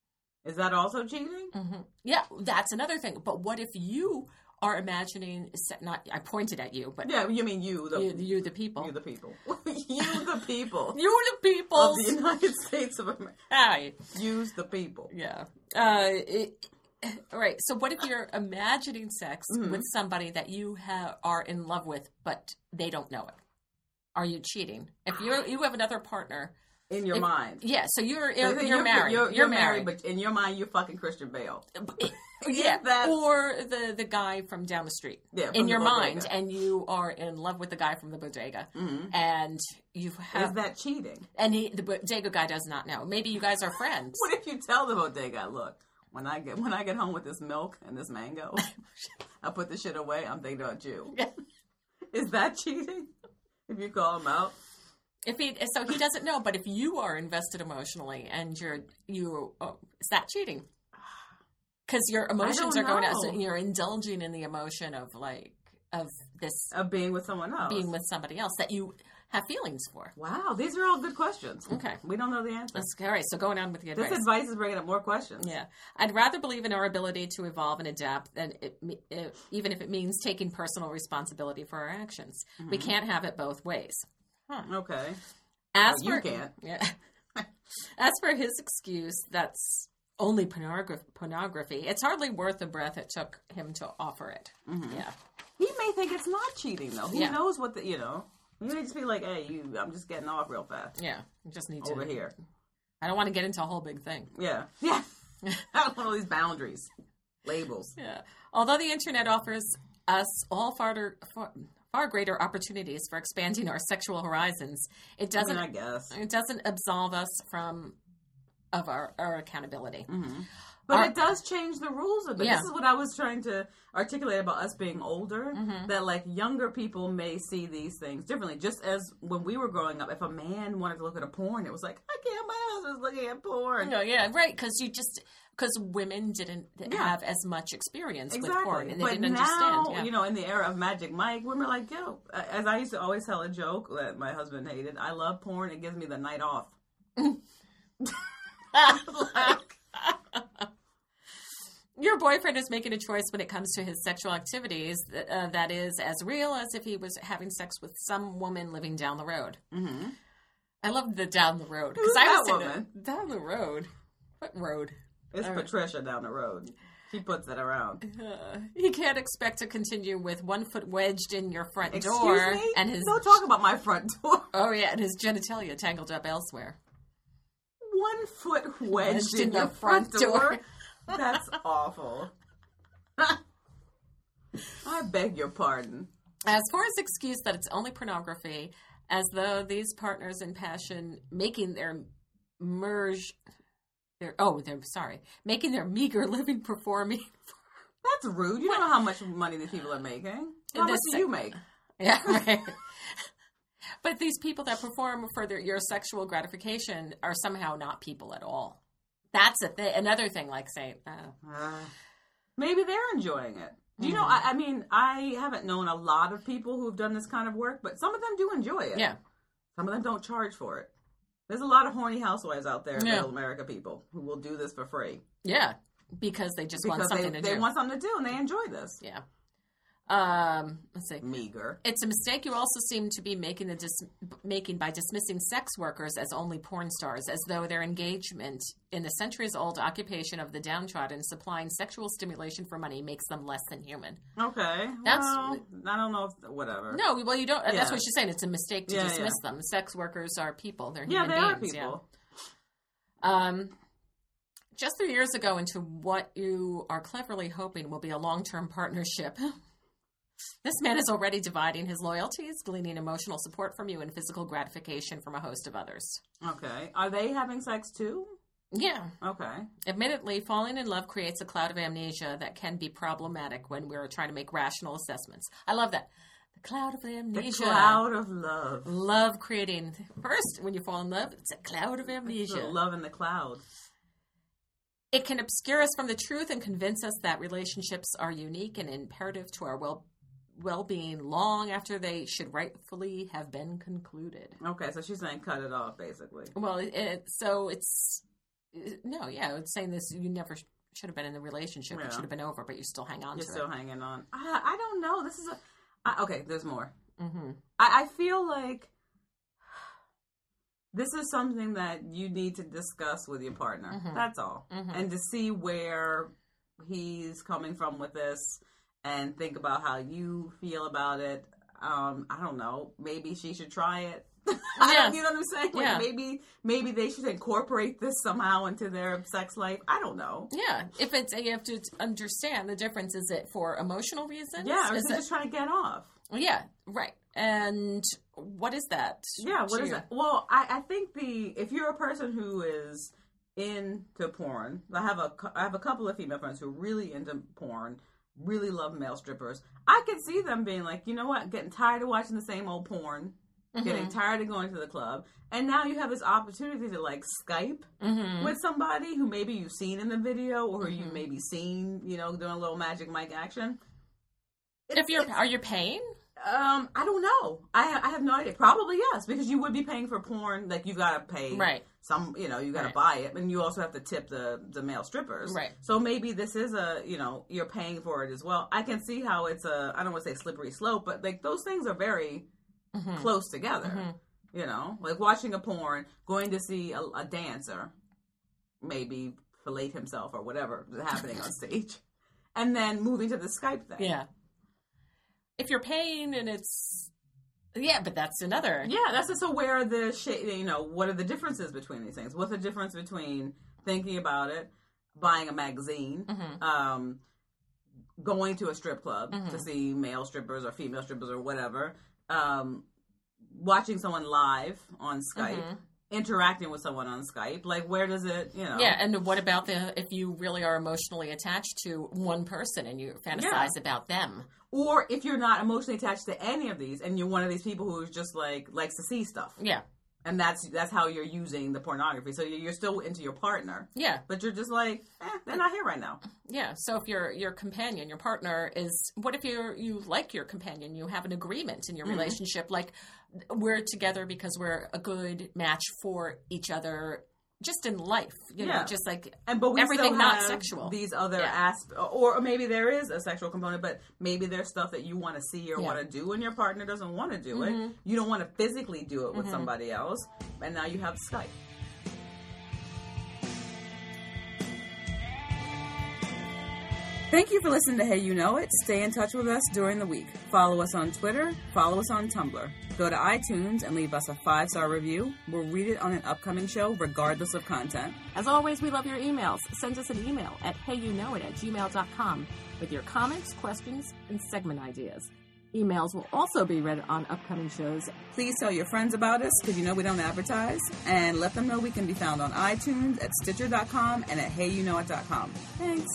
Speaker 2: Is that also cheating?
Speaker 1: Yeah, that's another thing. But what if you are imagining, se- not, I pointed at you, but
Speaker 2: Yeah, you mean you, the
Speaker 1: you, you the people.
Speaker 2: you the people, you the people
Speaker 1: You the people.
Speaker 2: of the United States of America.
Speaker 1: Hi.
Speaker 2: Use the people.
Speaker 1: Yeah. Uh, it, all right. So, what if you're imagining sex with somebody that you ha- are in love with, but they don't know it? Are you cheating? If you you have another partner,
Speaker 2: In your
Speaker 1: if-
Speaker 2: mind.
Speaker 1: yeah. So you're
Speaker 2: So
Speaker 1: you're, you're married.
Speaker 2: You're,
Speaker 1: You're,
Speaker 2: married,
Speaker 1: married.
Speaker 2: but in your mind, you're fucking Christian Bale.
Speaker 1: yeah.
Speaker 2: that-
Speaker 1: Or the the guy from down the street.
Speaker 2: Yeah, from
Speaker 1: in
Speaker 2: the
Speaker 1: your
Speaker 2: bodega.
Speaker 1: mind, and you are in love with the guy from the bodega, and you have
Speaker 2: Is that cheating?
Speaker 1: and he, the bodega guy does not know. Maybe you guys are friends.
Speaker 2: What if you tell the bodega, look, when I get when I get home with this milk and this mango, I put the shit away. I'm thinking about you. Is that cheating? If you call him out.
Speaker 1: If he, so he doesn't know, but if you are invested emotionally and you're, you, oh, is that cheating? Because your emotions are
Speaker 2: don't
Speaker 1: going out,
Speaker 2: know.
Speaker 1: so you're indulging in the emotion of like, of this
Speaker 2: Of being with someone else.
Speaker 1: being with somebody else that you have feelings for.
Speaker 2: Wow, these are all good questions.
Speaker 1: Okay.
Speaker 2: We don't know the answer.
Speaker 1: That's all right. So going on with the
Speaker 2: This
Speaker 1: advice.
Speaker 2: advice is bringing up more questions.
Speaker 1: Yeah. I'd rather believe in our ability to evolve and adapt than it, me- uh, even if it means taking personal responsibility for our actions. We can't have it both ways.
Speaker 2: Okay.
Speaker 1: As
Speaker 2: Well, you
Speaker 1: for,
Speaker 2: can't.
Speaker 1: Yeah. As for his excuse, that's only pornography, pornography. It's hardly worth the breath it took him to offer it. Yeah.
Speaker 2: He may think it's not cheating though. He
Speaker 1: Yeah.
Speaker 2: knows what the you know. He may just be like, "Hey, you, I'm just getting off real fast
Speaker 1: Yeah. You just need to.
Speaker 2: over here."
Speaker 1: I don't want to get into a whole big thing.
Speaker 2: Yeah, yeah. I don't want all these boundaries, labels.
Speaker 1: Yeah. Although the internet offers us all far, far, far greater opportunities for expanding our sexual horizons, it
Speaker 2: I
Speaker 1: doesn't.
Speaker 2: mean, I guess,
Speaker 1: It doesn't absolve us from of our, our accountability.
Speaker 2: but
Speaker 1: Our-
Speaker 2: it does change the rules a bit.
Speaker 1: Yeah.
Speaker 2: This is what I was trying to articulate about us being older.
Speaker 1: Mm-hmm.
Speaker 2: That like younger people may see these things differently. Just as when we were growing up, if a man wanted to look at a porn, it was like, "I can't. My husband's looking at porn."
Speaker 1: No, yeah, right. Because you just because women didn't
Speaker 2: Yeah.
Speaker 1: have as much experience with
Speaker 2: Exactly.
Speaker 1: porn, and they
Speaker 2: but
Speaker 1: didn't
Speaker 2: now,
Speaker 1: understand. Yeah.
Speaker 2: you know, in the era of Magic Mike, women are like, yo, as I used to always tell a joke that my husband hated, I love porn. It gives me the night off. Like,
Speaker 1: Your boyfriend is making a choice when it comes to his sexual activities uh, that is as real as if he was having sex with some woman living down the road. Mm-hmm. I love the down the road
Speaker 2: Who's
Speaker 1: I was
Speaker 2: that
Speaker 1: thinking,
Speaker 2: woman?
Speaker 1: down the road. What road?
Speaker 2: it's
Speaker 1: All right.
Speaker 2: Patricia down the road. She puts it around.
Speaker 1: Uh, he can't expect to continue with one foot wedged in your front
Speaker 2: Excuse
Speaker 1: door
Speaker 2: me?
Speaker 1: and his
Speaker 2: Don't talk about my front door.
Speaker 1: oh yeah, and his genitalia tangled up elsewhere.
Speaker 2: One foot wedged,
Speaker 1: Wedged
Speaker 2: in,
Speaker 1: in
Speaker 2: your
Speaker 1: the
Speaker 2: front,
Speaker 1: front
Speaker 2: door.
Speaker 1: door.
Speaker 2: That's awful. I beg your pardon.
Speaker 1: As for his excuse that it's only pornography, as though these partners in passion making their merge, their oh, they're sorry, making their meager living performing.
Speaker 2: That's rude. You don't know how much money these people are making. How much
Speaker 1: This-
Speaker 2: do you make?
Speaker 1: Yeah, right. But these people that perform for their, your sexual gratification are somehow not people at all. That's a thing. Another thing, like saying, uh,
Speaker 2: Uh, maybe they're enjoying it. Do you know, I, I mean, I haven't known a lot of people who've done this kind of work, but some of them do enjoy it.
Speaker 1: yeah,
Speaker 2: Some of them don't charge for it. There's a lot of horny housewives out there,
Speaker 1: Yeah.
Speaker 2: middle America people, who will do this for free.
Speaker 1: yeah. because they just
Speaker 2: because
Speaker 1: want something
Speaker 2: they,
Speaker 1: to
Speaker 2: they
Speaker 1: do.
Speaker 2: want something to do and they enjoy this.
Speaker 1: Yeah. Um, let's see.
Speaker 2: Meager.
Speaker 1: It's a mistake you also seem to be making the dis- making by dismissing sex workers as only porn stars, as though their engagement in the centuries-old occupation of the downtrodden, supplying sexual stimulation for money, makes them less than human.
Speaker 2: Okay.
Speaker 1: That's-
Speaker 2: well, I don't know if, whatever.
Speaker 1: No, well, you don't. That's
Speaker 2: Yeah.
Speaker 1: what she's saying. It's a mistake to
Speaker 2: Yeah,
Speaker 1: dismiss
Speaker 2: yeah.
Speaker 1: them. Sex workers are people. They're
Speaker 2: Yeah,
Speaker 1: human
Speaker 2: they are
Speaker 1: beings.
Speaker 2: people.
Speaker 1: Yeah. Um, just three years ago into what you are cleverly hoping will be a long-term partnership. This man is already dividing his loyalties, gleaning emotional support from you, and physical gratification from a host of others.
Speaker 2: Okay. Are they having sex too?
Speaker 1: Yeah.
Speaker 2: Okay.
Speaker 1: Admittedly, falling in love creates a cloud of amnesia that can be problematic when we're trying to make rational assessments. I love that. The cloud of
Speaker 2: The
Speaker 1: amnesia.
Speaker 2: cloud of love.
Speaker 1: Love creating. First, when you fall in love, it's a cloud of
Speaker 2: The
Speaker 1: amnesia.
Speaker 2: love in the cloud.
Speaker 1: It can obscure us from the truth and convince us that relationships are unique and imperative to our well well-being long after they should rightfully have been concluded.
Speaker 2: Okay, so she's saying cut it off, basically.
Speaker 1: Well, it, it, so it's no, yeah, it's saying this. You never sh- should have been in the relationship.
Speaker 2: Yeah.
Speaker 1: It should have been over, but you still hang on
Speaker 2: You're
Speaker 1: to
Speaker 2: still
Speaker 1: it.
Speaker 2: hanging on. I, I don't know. This is a... I, okay, there's more.
Speaker 1: Mm-hmm.
Speaker 2: I, I feel like this is something that you need to discuss with your partner.
Speaker 1: Mhm.
Speaker 2: That's all.
Speaker 1: Mhm.
Speaker 2: And to see where he's coming from with this and think about how you feel about it. Um, I don't know. Maybe she should try it. I
Speaker 1: Yeah.
Speaker 2: don't, you know what I'm saying? Like
Speaker 1: Yeah.
Speaker 2: maybe maybe they should incorporate this somehow into their sex life. I don't know.
Speaker 1: Yeah, if it's you have to understand the difference. Is it for emotional reasons?
Speaker 2: Yeah, or
Speaker 1: is
Speaker 2: is it
Speaker 1: it,
Speaker 2: just trying to get off?
Speaker 1: yeah, right. And what is that?
Speaker 2: Yeah, what
Speaker 1: to
Speaker 2: is
Speaker 1: you?
Speaker 2: that? Well, I, I think the if you're a person who is into porn, I have a cou- I have a couple of female friends who are really into porn, really love male strippers. I could see them being like, you know what, getting tired of watching the same old porn, getting tired of going to the club, and now you have this opportunity to like Skype
Speaker 1: Mm-hmm.
Speaker 2: with somebody who maybe you've seen in the video or who you've maybe seen, you know, doing a little magic Mike action.
Speaker 1: If you're, are you paying?
Speaker 2: Um, I don't know. I I have no idea. Probably yes, because you would be paying for porn. Like you gotta pay,
Speaker 1: Right.
Speaker 2: Some, you know, you gotta
Speaker 1: Right.
Speaker 2: buy it, and you also have to tip the the male strippers.
Speaker 1: Right.
Speaker 2: So maybe this is a, you know, you're paying for it as well. I can see how it's a, I don't want to say slippery slope, but like those things are very
Speaker 1: Mm-hmm.
Speaker 2: close together.
Speaker 1: Mhm.
Speaker 2: You know, like watching a porn, going to see a, a dancer, maybe fillet himself or whatever is happening on stage, and then moving to the Skype thing.
Speaker 1: Yeah. If you're paying and it's, yeah, but that's another.
Speaker 2: Yeah, that's just so where are the sh- you know, what are the differences between these things? What's the difference between thinking about it, buying a magazine,
Speaker 1: Mhm.
Speaker 2: um, going to a strip club
Speaker 1: Mhm.
Speaker 2: to see male strippers or female strippers or whatever, um, watching someone live on Skype,
Speaker 1: Mhm.
Speaker 2: interacting with someone on Skype? Like, where does it, you know?
Speaker 1: Yeah, and what about the if you really are emotionally attached to one person and you fantasize about them?
Speaker 2: Or if you're not emotionally attached to any of these, and you're one of these people who's just like likes to see stuff,
Speaker 1: Yeah,
Speaker 2: and that's that's how you're using the pornography. So you're still into your partner,
Speaker 1: yeah,
Speaker 2: but you're just like, eh, they're not here right now.
Speaker 1: yeah. So if your your companion, your partner is, what if you you like your companion? You have an agreement in your
Speaker 2: Mm-hmm.
Speaker 1: relationship, like we're together because we're a good match for each other, just in life. You know,
Speaker 2: Yeah.
Speaker 1: just like
Speaker 2: And but we
Speaker 1: everything
Speaker 2: still
Speaker 1: not
Speaker 2: have
Speaker 1: sexual.
Speaker 2: these other
Speaker 1: Yeah.
Speaker 2: aspects, or or maybe there is a sexual component, but maybe there's stuff that you want to see or
Speaker 1: Yeah.
Speaker 2: want to do, and your partner doesn't want to do
Speaker 1: Mhm.
Speaker 2: it. You don't want to physically do it with
Speaker 1: Mhm.
Speaker 2: somebody else, and now you have Skype. Thank you for listening to Hey You Know It. Stay in touch with us during the week. Follow us on Twitter. Follow us on Tumblr. Go to iTunes and leave us a five-star review. We'll read it on an upcoming show, regardless of content.
Speaker 1: As always, we love your emails. Send us an email at heyyouknowit at gmail dot com with your comments, questions, and segment ideas. Emails will also be read on upcoming shows.
Speaker 2: Please tell your friends about us, because you know we don't advertise, and let them know we can be found on iTunes, at Stitcher dot com, and at hey you know it dot com. Thanks.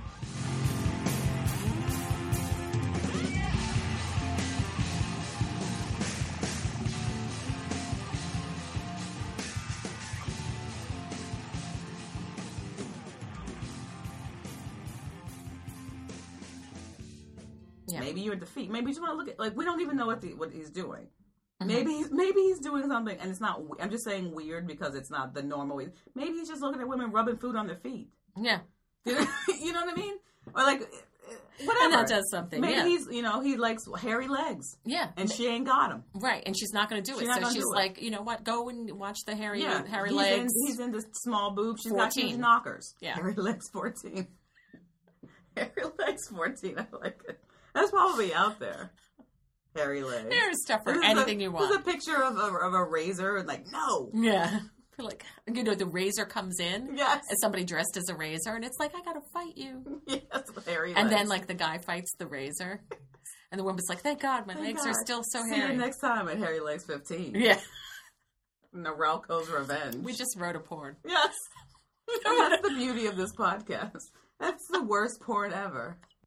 Speaker 1: Yeah.
Speaker 2: Maybe you're defeat. Maybe you just want to look at, like, we don't even know what the, what he's doing.
Speaker 1: Mhm.
Speaker 2: Maybe he's maybe he's doing something, and it's not. I'm just saying weird because it's not the normal way. Maybe he's just looking at women rubbing food on their feet.
Speaker 1: Yeah.
Speaker 2: You know, you know what I mean? Or like, whatever.
Speaker 1: And that does something,
Speaker 2: Maybe
Speaker 1: yeah.
Speaker 2: he's, you know, he likes hairy legs.
Speaker 1: Yeah.
Speaker 2: And she ain't got him.
Speaker 1: Right, and she's not going to do
Speaker 2: She's
Speaker 1: it.
Speaker 2: not
Speaker 1: So
Speaker 2: gonna
Speaker 1: she's
Speaker 2: do it.
Speaker 1: like, you know what, go and watch the hairy,
Speaker 2: Yeah.
Speaker 1: hairy
Speaker 2: he's
Speaker 1: legs.
Speaker 2: In, he's into small boobs. She's
Speaker 1: fourteen.
Speaker 2: got huge knockers.
Speaker 1: Yeah.
Speaker 2: Hairy legs fourteen. Hairy legs fourteen. I like it. That's probably out there. Hairy legs.
Speaker 1: There's stuff for
Speaker 2: This is
Speaker 1: anything
Speaker 2: a,
Speaker 1: you
Speaker 2: There's
Speaker 1: want.
Speaker 2: a picture of a, of a razor and like, no.
Speaker 1: Yeah. Like, you know, the razor comes in.
Speaker 2: Yes.
Speaker 1: As somebody dressed as a razor, and it's like, I gotta fight you.
Speaker 2: Yes, hairy
Speaker 1: And
Speaker 2: legs.
Speaker 1: then, like, the guy fights the razor. And the woman's like, thank God, my
Speaker 2: Thank
Speaker 1: legs
Speaker 2: God.
Speaker 1: are still so
Speaker 2: See
Speaker 1: hairy.
Speaker 2: you next time at Hairy Legs fifteen.
Speaker 1: Yeah.
Speaker 2: Norelco's Revenge.
Speaker 1: We just wrote a porn.
Speaker 2: Yes. And that's the beauty of this podcast. That's the worst porn ever.